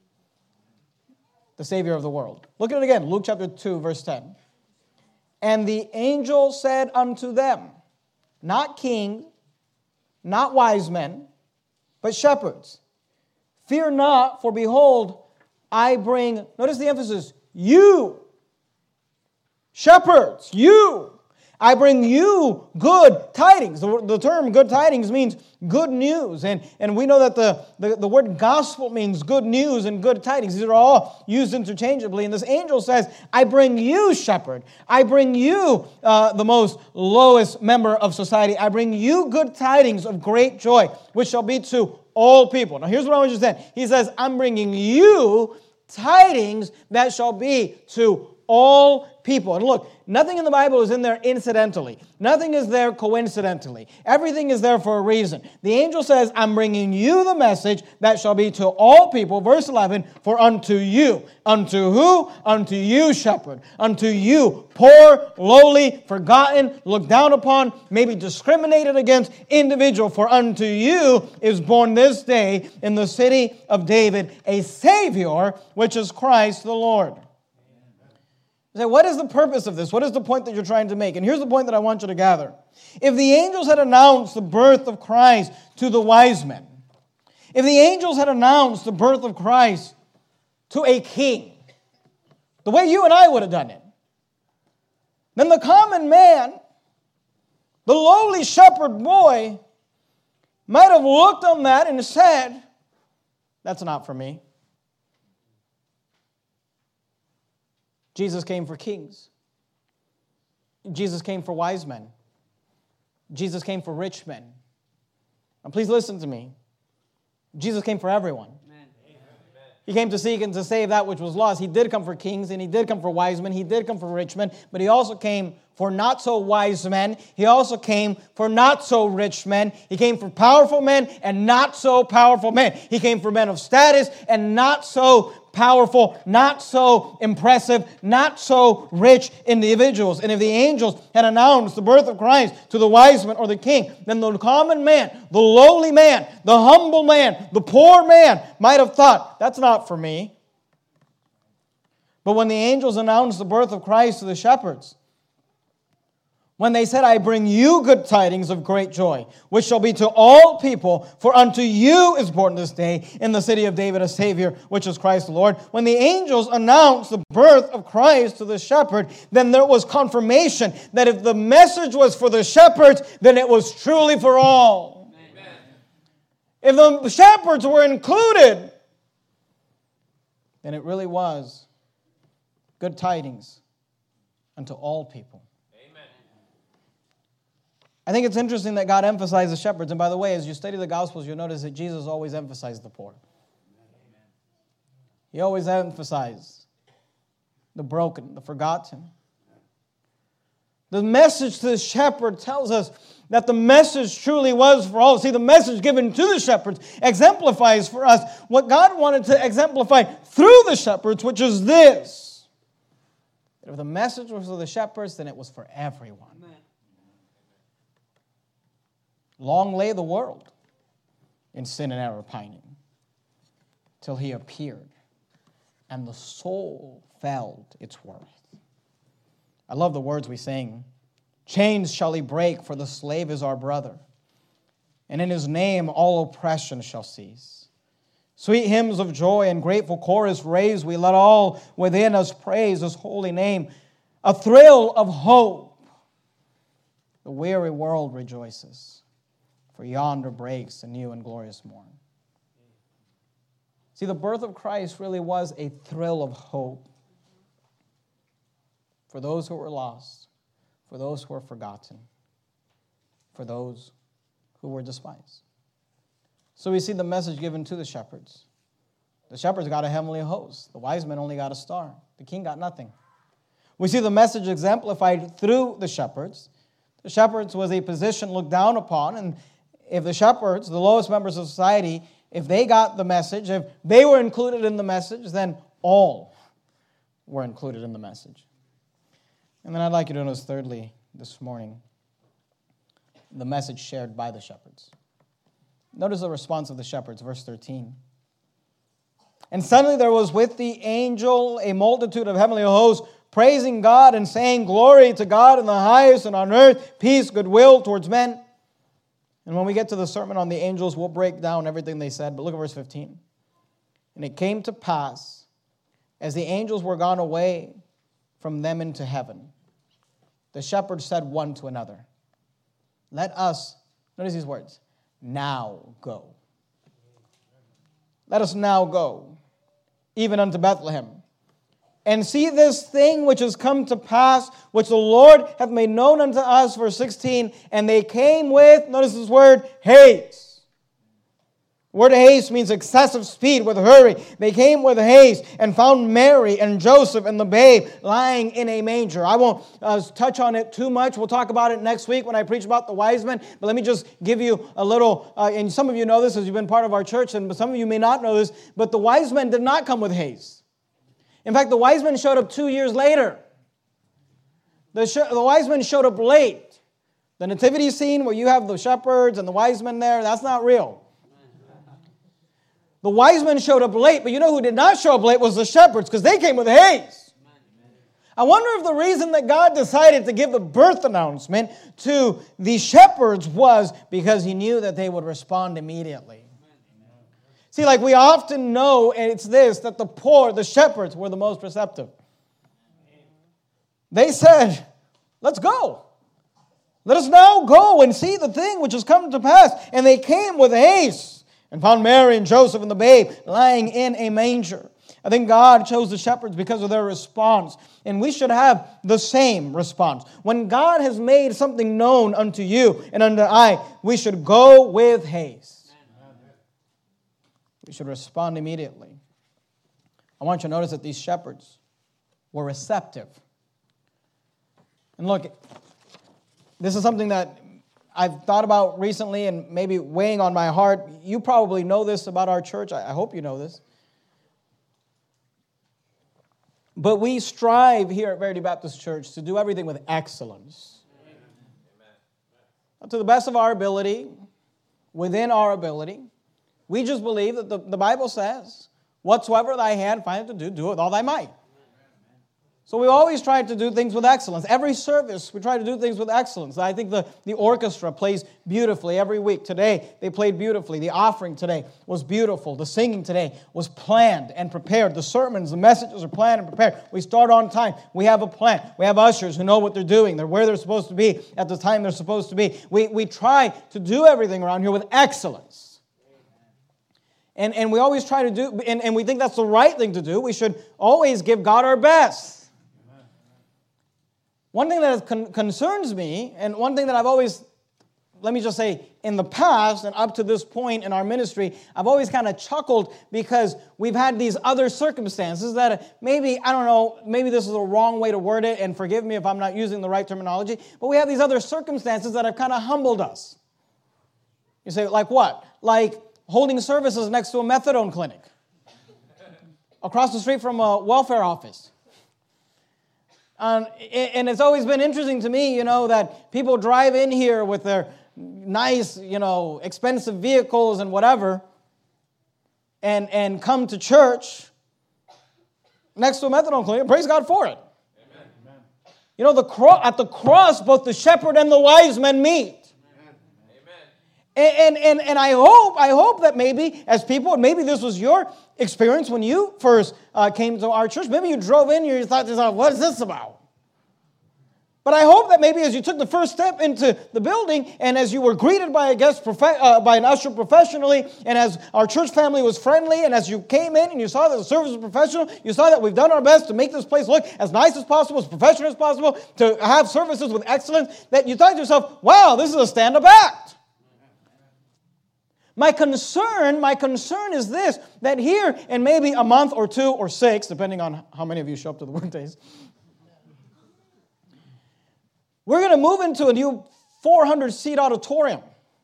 the Savior of the world. Look at it again, Luke chapter two, verse ten. And the angel said unto them, not kings, not wise men, but shepherds, fear not, for behold, I bring, notice the emphasis, you, shepherds, you. I bring you good tidings. The, the term good tidings means good news. And, and we know that the, the, the word gospel means good news and good tidings. These are all used interchangeably. And this angel says, I bring you, shepherd. I bring you, uh, the most lowest member of society. I bring you good tidings of great joy, which shall be to all people. Now here's what I want you to say. He says, I'm bringing you tidings that shall be to all people. And look, nothing in the Bible is in there incidentally. Nothing is there coincidentally. Everything is there for a reason. The angel says, I'm bringing you the message that shall be to all people. Verse eleven, for unto you. Unto who? Unto you, shepherd. Unto you, poor, lowly, forgotten, looked down upon, maybe discriminated against individual. For unto you is born this day in the city of David a Savior, which is Christ the Lord. You say, what is the purpose of this? What is the point that you're trying to make? And here's the point that I want you to gather. If the angels had announced the birth of Christ to the wise men, if the angels had announced the birth of Christ to a king, the way you and I would have done it, then the common man, the lowly shepherd boy, might have looked on that and said, that's not for me. Jesus came for kings. Jesus came for wise men. Jesus came for rich men. And please listen to me. Jesus came for everyone. Amen. He came to seek and to save that which was lost. He did come for kings, and He did come for wise men. He did come for rich men, but He also came for not so wise men. He also came for not so rich men. He came for powerful men and not so powerful men. He came for men of status and not so powerful, not so impressive, not so rich individuals. And if the angels had announced the birth of Christ to the wise men or the king, then the common man, the lowly man, the humble man, the poor man might have thought, that's not for me. But when the angels announced the birth of Christ to the shepherds, when they said, I bring you good tidings of great joy, which shall be to all people, for unto you is born this day in the city of David a Savior, which is Christ the Lord. When the angels announced the birth of Christ to the shepherd, then there was confirmation that if the message was for the shepherds, then it was truly for all. Amen. If the shepherds were included, then it really was good tidings unto all people. I think it's interesting that God emphasizes shepherds. And by the way, as you study the Gospels, you'll notice that Jesus always emphasized the poor. He always emphasized the broken, the forgotten. The message to the shepherd tells us that the message truly was for all. See, the message given to the shepherds exemplifies for us what God wanted to exemplify through the shepherds, which is this. That if the message was for the shepherds, then it was for everyone. Long lay the world in sin and error pining, till He appeared, and the soul felt its worth. I love the words we sing. Chains shall He break, for the slave is our brother, and in His name all oppression shall cease. Sweet hymns of joy and grateful chorus raise we, let all within us praise His holy name. a thrill of hope. The weary world rejoices, for yonder breaks a new and glorious morn. See, the birth of Christ really was a thrill of hope for those who were lost, for those who were forgotten, for those who were despised. So we see the message given to the shepherds. The shepherds got a heavenly host. The wise men only got a star. The king got nothing. We see the message exemplified through the shepherds. The shepherds was a position looked down upon, and if the shepherds, the lowest members of society, if they got the message, if they were included in the message, then all were included in the message. And then I'd like you to notice thirdly this morning, the message shared by the shepherds. Notice the response of the shepherds, verse thirteen. And suddenly there was with the angel a multitude of heavenly hosts, praising God and saying, Glory to God in the highest, and on earth peace, goodwill towards men. And when we get to the sermon on the angels, we'll break down everything they said. But look at verse fifteen. And it came to pass, as the angels were gone away from them into heaven, the shepherds said one to another, Let us, notice these words, now go. Let us now go, even unto Bethlehem, and see this thing which has come to pass, which the Lord hath made known unto us. Verse sixteen, and they came with, notice this word, haste. The word haste means excessive speed, with hurry. They came with haste and found Mary and Joseph and the babe lying in a manger. I won't uh, touch on it too much. We'll talk about it next week when I preach about the wise men. But let me just give you a little, uh, and some of you know this as you've been part of our church, and some of you may not know this, but the wise men did not come with haste. In fact, the wise men showed up two years later. The, sh- the wise men showed up late. The nativity scene where you have the shepherds and the wise men there, that's not real. The wise men showed up late, but you know who did not show up late was the shepherds, because they came with haste. I wonder if the reason that God decided to give the birth announcement to the shepherds was because he knew that they would respond immediately. See, like we often know, and it's this, that the poor, the shepherds, were the most receptive. They said, let's go. Let us now go and see the thing which has come to pass. And they came with haste and found Mary and Joseph and the babe lying in a manger. I think God chose the shepherds because of their response. And we should have the same response. When God has made something known unto you and unto I, we should go with haste. We should respond immediately. I want you to notice that these shepherds were receptive. And look, this is something that I've thought about recently and maybe weighing on my heart. You probably know this about our church. I hope you know this. But we strive here at Verity Baptist Church to do everything with excellence. Amen. To the best of our ability, within our ability. We just believe that the, the Bible says, whatsoever thy hand findeth to do, do it with all thy might. So we always try to do things with excellence. Every service, we try to do things with excellence. I think the, the orchestra plays beautifully every week. Today, they played beautifully. The offering today was beautiful. The singing today was planned and prepared. The sermons, the messages are planned and prepared. We start on time. We have a plan. We have ushers who know what they're doing. They're where they're supposed to be at the time they're supposed to be. We, we try to do everything around here with excellence. And, and we always try to do, and, and we think that's the right thing to do. We should always give God our best. Amen. One thing that con- concerns me, and one thing that I've always, let me just say, in the past and up to this point in our ministry, I've always kind of chuckled because we've had these other circumstances that maybe, I don't know, maybe this is the wrong way to word it, and forgive me if I'm not using the right terminology, but we have these other circumstances that have kind of humbled us. You say, like what? Like holding services next to a methadone clinic, across the street from a welfare office. Um, and it's always been interesting to me, you know, that people drive in here with their nice, you know, expensive vehicles and whatever, and, and come to church next to a methadone clinic. Praise God for it. Amen. You know, the cro- at the cross, both the shepherd and the wise men meet. And, and, and I hope, I hope that maybe as people, maybe this was your experience when you first uh, came to our church. Maybe you drove in here and you thought to yourself, what is this about? But I hope that maybe as you took the first step into the building and as you were greeted by a guest, prof- uh, by an usher professionally, and as our church family was friendly, and as you came in and you saw that the service was professional, you saw that we've done our best to make this place look as nice as possible, as professional as possible, to have services with excellence, that you thought to yourself, wow, this is a stand-up act. My concern, my concern is this, that here in maybe a month or two or six, depending on how many of you show up to the work days, we're going to move into a new four hundred seat auditorium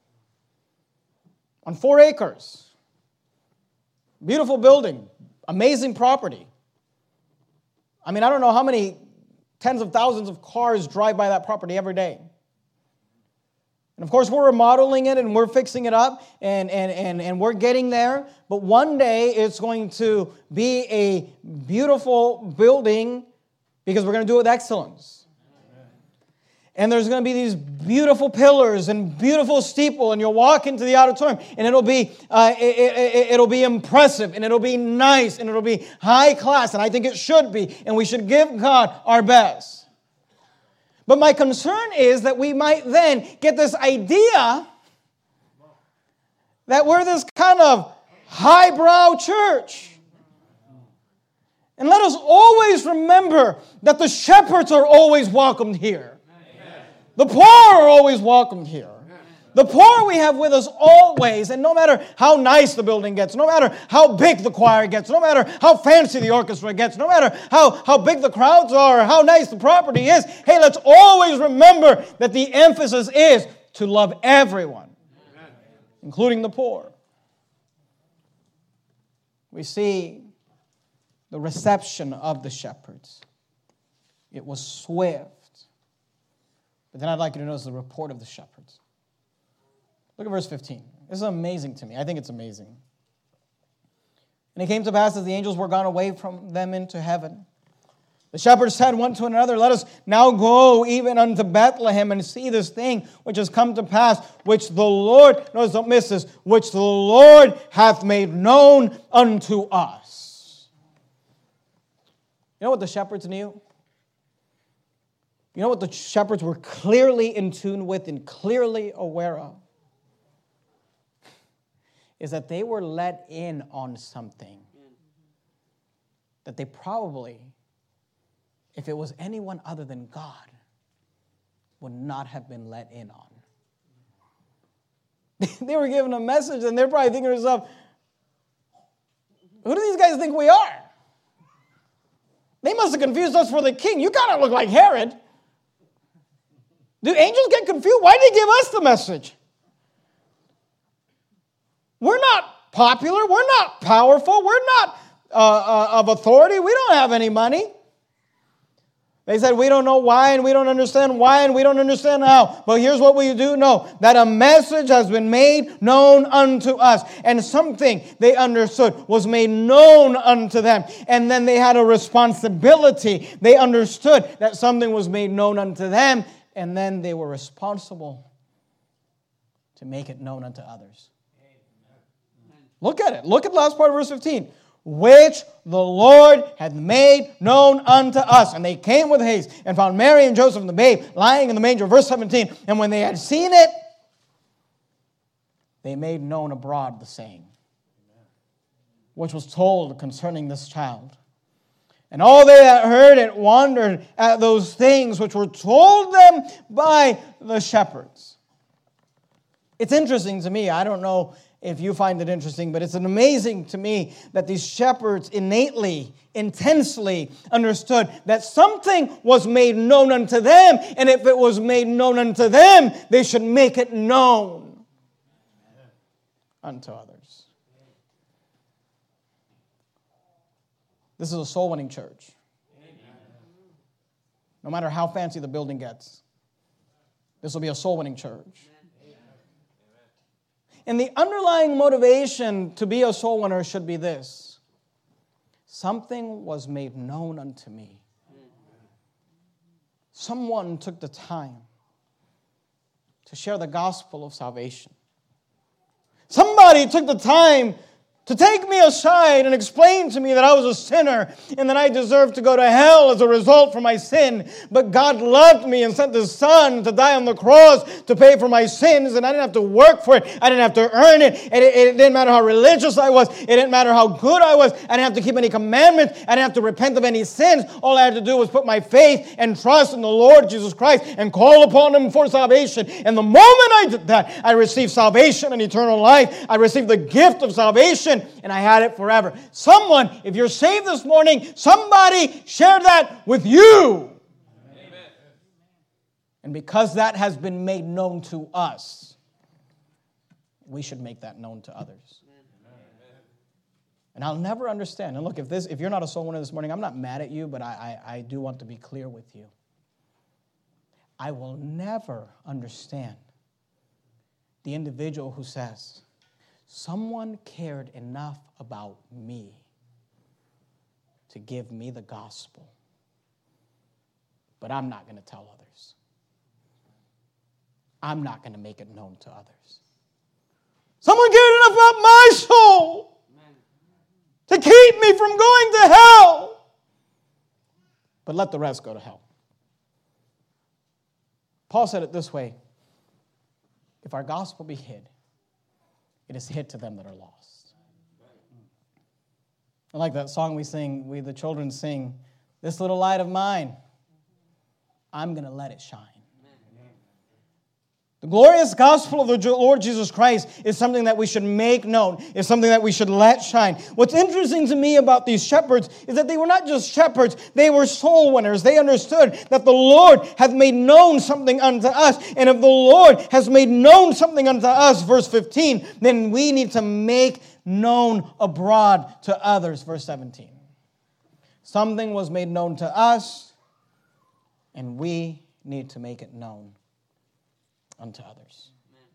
on four acres. Beautiful building, amazing property. I mean, I don't know how many tens of thousands of cars drive by that property every day. And of course, we're remodeling it and we're fixing it up and, and, and, and we're getting there. But one day it's going to be a beautiful building because we're going to do it with excellence. And there's going to be these beautiful pillars and beautiful steeple, and you'll walk into the auditorium, and it'll be uh, it, it, it'll be impressive, and it'll be nice, and it'll be high class, and I think it should be, and we should give God our best. But my concern is that we might then get this idea that we're this kind of highbrow church. And let us always remember that the shepherds are always welcomed here. The poor are always welcomed here. The poor we have with us always, and no matter how nice the building gets, no matter how big the choir gets, no matter how fancy the orchestra gets, no matter how, how big the crowds are, or how nice the property is, hey, let's always remember that the emphasis is to love everyone, including the poor. We see the reception of the shepherds. It was swift. But then I'd like you to notice the report of the shepherds. Look at verse fifteen. This is amazing to me. I think it's amazing. And it came to pass as the angels were gone away from them into heaven, the shepherds said one to another, let us now go even unto Bethlehem and see this thing which has come to pass, which the Lord, notice, don't miss this, which the Lord hath made known unto us. You know what the shepherds knew? You know what the shepherds were clearly in tune with and clearly aware of? Is that they were let in on something that they probably, if it was anyone other than God, would not have been let in on. They were given a message and they're probably thinking to themselves, who do these guys think we are? They must have confused us for the king. You kind of look like Herod. Do angels get confused? Why did they give us the message? We're not popular. We're not powerful. We're not uh, uh, of authority. We don't have any money. They said, we don't know why, and we don't understand why, and we don't understand how. But here's what we do know, that a message has been made known unto us. And something they understood was made known unto them. And then they had a responsibility. They understood that something was made known unto them. And then they were responsible to make it known unto others. Amen. Look at it. Look at the last part of verse fifteen. Which the Lord hath made known unto us. And they came with haste and found Mary and Joseph and the babe lying in the manger. Verse seventeen. And when they had seen it, they made known abroad the saying, which was told concerning this child. And all they that heard it wondered at those things which were told them by the shepherds. It's interesting to me. I don't know if you find it interesting, but it's an amazing to me that these shepherds innately, intensely understood that something was made known unto them, and if it was made known unto them, they should make it known unto others. This is a soul-winning church. No matter how fancy the building gets, this will be a soul-winning church. And the underlying motivation to be a soul winner should be this. Something was made known unto me. Someone took the time to share the gospel of salvation. Somebody took the time to take me aside and explain to me that I was a sinner and that I deserved to go to hell as a result for my sin. But God loved me and sent His Son to die on the cross to pay for my sins, and I didn't have to work for it. I didn't have to earn it. And it, it didn't matter how religious I was. It didn't matter how good I was. I didn't have to keep any commandments. I didn't have to repent of any sins. All I had to do was put my faith and trust in the Lord Jesus Christ and call upon Him for salvation. And the moment I did that, I received salvation and eternal life. I received the gift of salvation, and I had it forever. Someone, if you're saved this morning, somebody share that with you. Amen. And because that has been made known to us, we should make that known to others. Amen. And I'll never understand. And look, if this, if you're not a soul winner this morning, I'm not mad at you, but I, I, I do want to be clear with you. I will never understand the individual who says, someone cared enough about me to give me the gospel, but I'm not going to tell others. I'm not going to make it known to others. Someone cared enough about my soul to keep me from going to hell, but let the rest go to hell. Paul said it this way: if our gospel be hid, it is hid to them that are lost. I like that song we sing, we the children sing, this little light of mine, I'm going to let it shine. The glorious gospel of the Lord Jesus Christ is something that we should make known. It's something that we should let shine. What's interesting to me about these shepherds is that they were not just shepherds, they were soul winners. They understood that the Lord hath made known something unto us. And if the Lord has made known something unto us, verse fifteen, then we need to make known abroad to others, verse seventeen. Something was made known to us, and we need to make it known unto others.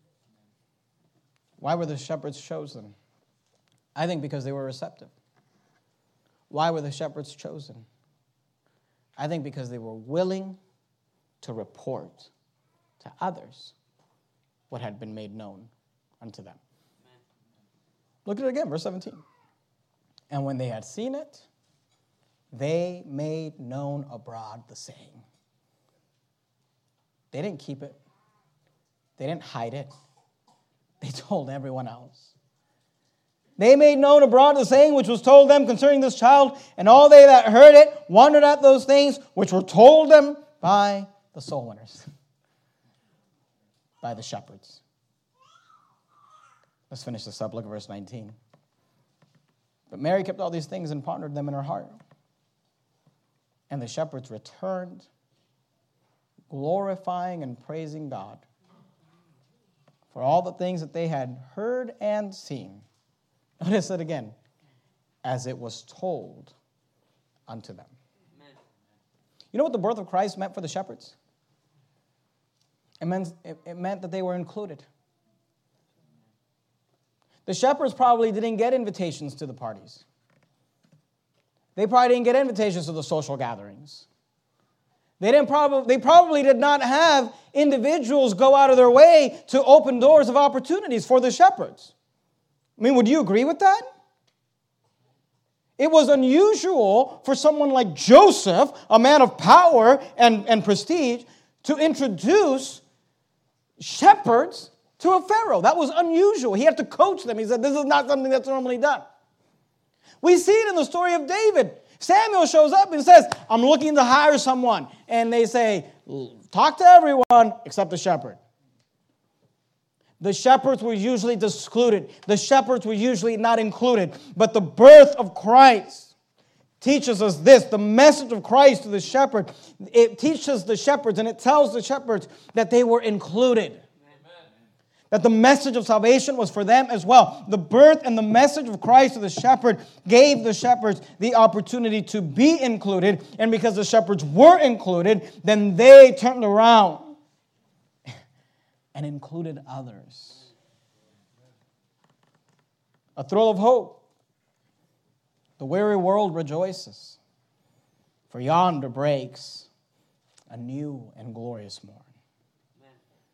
Why were the shepherds chosen? I think because they were receptive. Why were the shepherds chosen? I think because they were willing to report to others what had been made known unto them. Look at it again, verse seventeen. And when they had seen it, they made known abroad the saying. They didn't keep it. They didn't hide it. They told everyone else. They made known abroad the saying which was told them concerning this child, and all they that heard it wondered at those things which were told them by the soul winners, by the shepherds. Let's finish this up. Look at verse nineteen. But Mary kept all these things and pondered them in her heart. And the shepherds returned, glorifying and praising God for all the things that they had heard and seen. Notice it again. As it was told unto them. Amen. You know what the birth of Christ meant for the shepherds? It meant, it, it meant that they were included. The shepherds probably didn't get invitations to the parties. They probably didn't get invitations to the social gatherings. They didn't probably, they probably did not have individuals go out of their way to open doors of opportunities for the shepherds. I mean, would you agree with that? It was unusual for someone like Joseph, a man of power and, and prestige, to introduce shepherds to a Pharaoh. That was unusual. He had to coach them. He said, this is not something that's normally done. We see it in the story of David. Samuel shows up and says, I'm looking to hire someone. And they say, talk to everyone except the shepherd. The shepherds were usually excluded. The shepherds were usually not included. But the birth of Christ teaches us this. The message of Christ to the shepherd, it teaches the shepherds and it tells the shepherds that they were included. That the message of salvation was for them as well. The birth and the message of Christ to the shepherd gave the shepherds the opportunity to be included. And because the shepherds were included, then they turned around and included others. A thrill of hope. The weary world rejoices, for yonder breaks a new and glorious morn.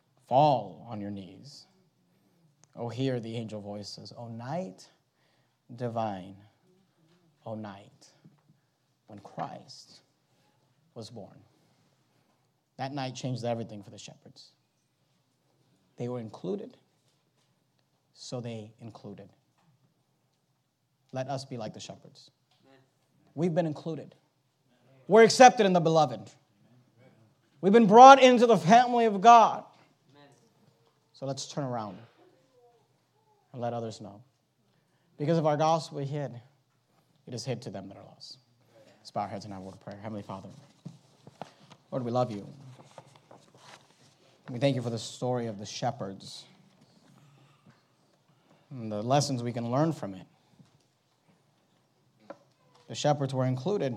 Fall on your knees. Oh, hear the angel voices. Oh, night divine, O night when Christ was born. That night changed everything for the shepherds. They were included, so they included. Let us be like the shepherds. We've been included. We're accepted in the beloved. We've been brought into the family of God. So let's turn around and let others know. Because if our gospel is hid, it is hid to them that are lost. Let's bow our heads and have a word of prayer. Heavenly Father, Lord, we love you. We thank you for the story of the shepherds and the lessons we can learn from it. The shepherds were included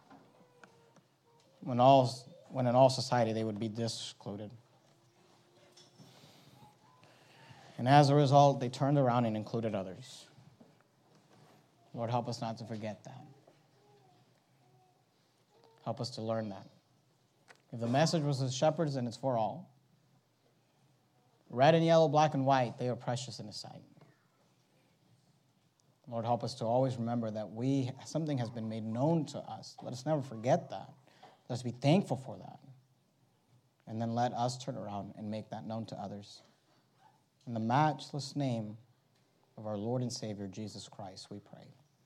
when all when in all society they would be discluded. And as a result, they turned around and included others. Lord, help us not to forget that. Help us to learn that. If the message was the shepherds, then it's for all. Red and yellow, black and white, they are precious in His sight. Lord, help us to always remember that we something has been made known to us. Let us never forget that. Let us be thankful for that. And then let us turn around and make that known to others. In the matchless name of our Lord and Savior, Jesus Christ, we pray.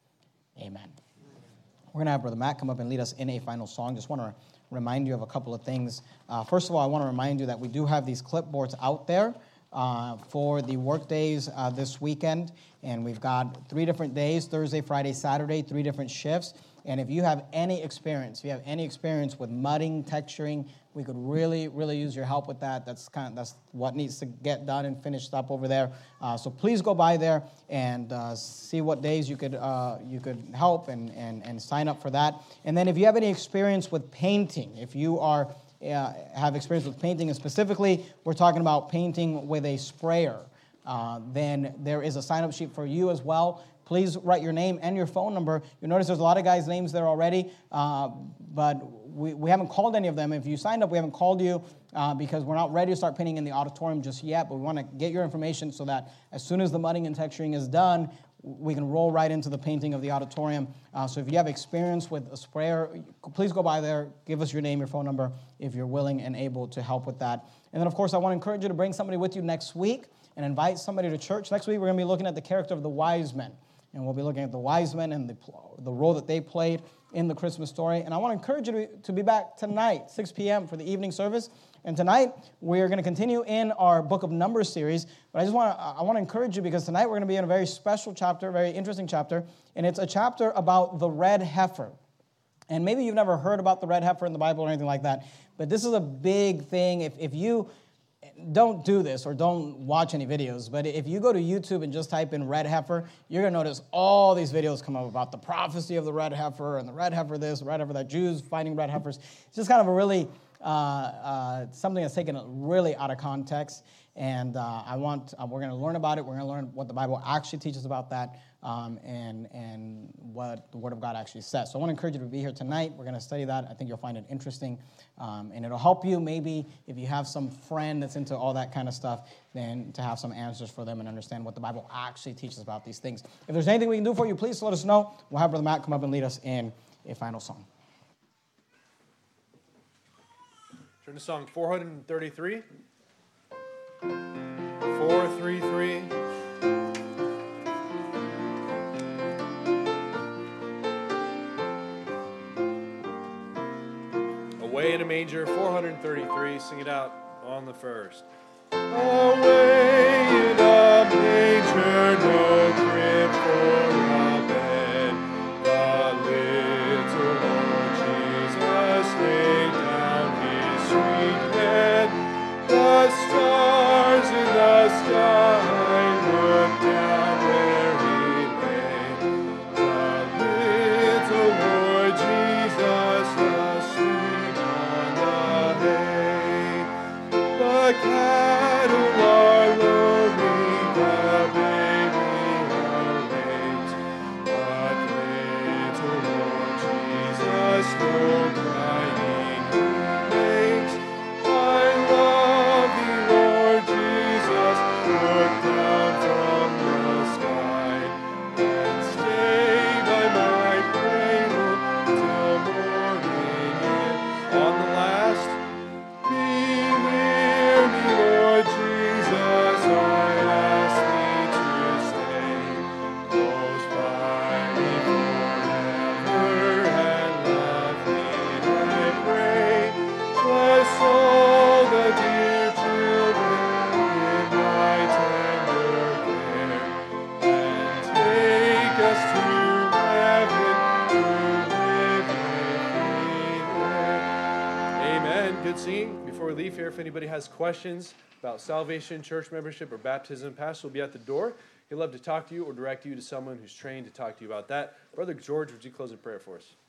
Amen. We're going to have Brother Matt come up and lead us in a final song. Just want to remind you of a couple of things. Uh, first of all, I want to remind you that we do have these clipboards out there uh, for the work days uh, this weekend. And we've got three different days, Thursday, Friday, Saturday, three different shifts. And if you have any experience, if you have any experience with mudding, texturing, we could really, really use your help with that. That's kind of that's what needs to get done and finished up over there. Uh, so please go by there and uh, see what days you could uh, you could help and, and and sign up for that. And then if you have any experience with painting, if you are uh, have experience with painting, and specifically we're talking about painting with a sprayer, uh, then there is a sign-up sheet for you as well. Please write your name and your phone number. You'll notice there's a lot of guys' names there already, uh, but we, we haven't called any of them. If you signed up, we haven't called you uh, because we're not ready to start painting in the auditorium just yet, but we want to get your information so that as soon as the mudding and texturing is done, we can roll right into the painting of the auditorium. Uh, so if you have experience with a sprayer, please go by there, give us your name, your phone number, if you're willing and able to help with that. And then, of course, I want to encourage you to bring somebody with you next week and invite somebody to church. Next week, we're going to be looking at the character of the wise men. And we'll be looking at the wise men and the, the role that they played in the Christmas story. And I want to encourage you to be, to be back tonight, six p.m. for the evening service. And tonight, we're going to continue in our Book of Numbers series. But I just want to, I want to encourage you because tonight we're going to be in a very special chapter, very interesting chapter. And it's a chapter about the red heifer. And maybe you've never heard about the red heifer in the Bible or anything like that. But this is a big thing. If, if you... Don't do this or don't watch any videos, but if you go to YouTube and just type in red heifer, you're going to notice all these videos come up about the prophecy of the red heifer and the red heifer this, the red heifer that, Jews finding red heifers. It's just kind of a really, uh, uh, something that's taken really out of context. And uh, I want, uh, we're going to learn about it. We're going to learn what the Bible actually teaches about that um, and, and what the Word of God actually says. So I want to encourage you to be here tonight. We're going to study that. I think you'll find it interesting. Um, and it'll help you maybe if you have some friend that's into all that kind of stuff, then to have some answers for them and understand what the Bible actually teaches about these things. If there's anything we can do for you, please let us know. We'll have Brother Matt come up and lead us in a final song. Turn to song four thirty-three. four thirty-three. Away in a manger, four thirty-three. Sing it out on the first. Away in a manger, no crib for a bed. The little Lord Jesus laid down his sweet head. The stars in the sky looked down where he lay. The little Lord Jesus asleep on the hay. The cattle are lowing, the baby again, good seeing. Before we leave here, if anybody has questions about salvation, church membership, or baptism, Pastor will be at the door. He'd love to talk to you or direct you to someone who's trained to talk to you about that. Brother George, would you close in prayer for us?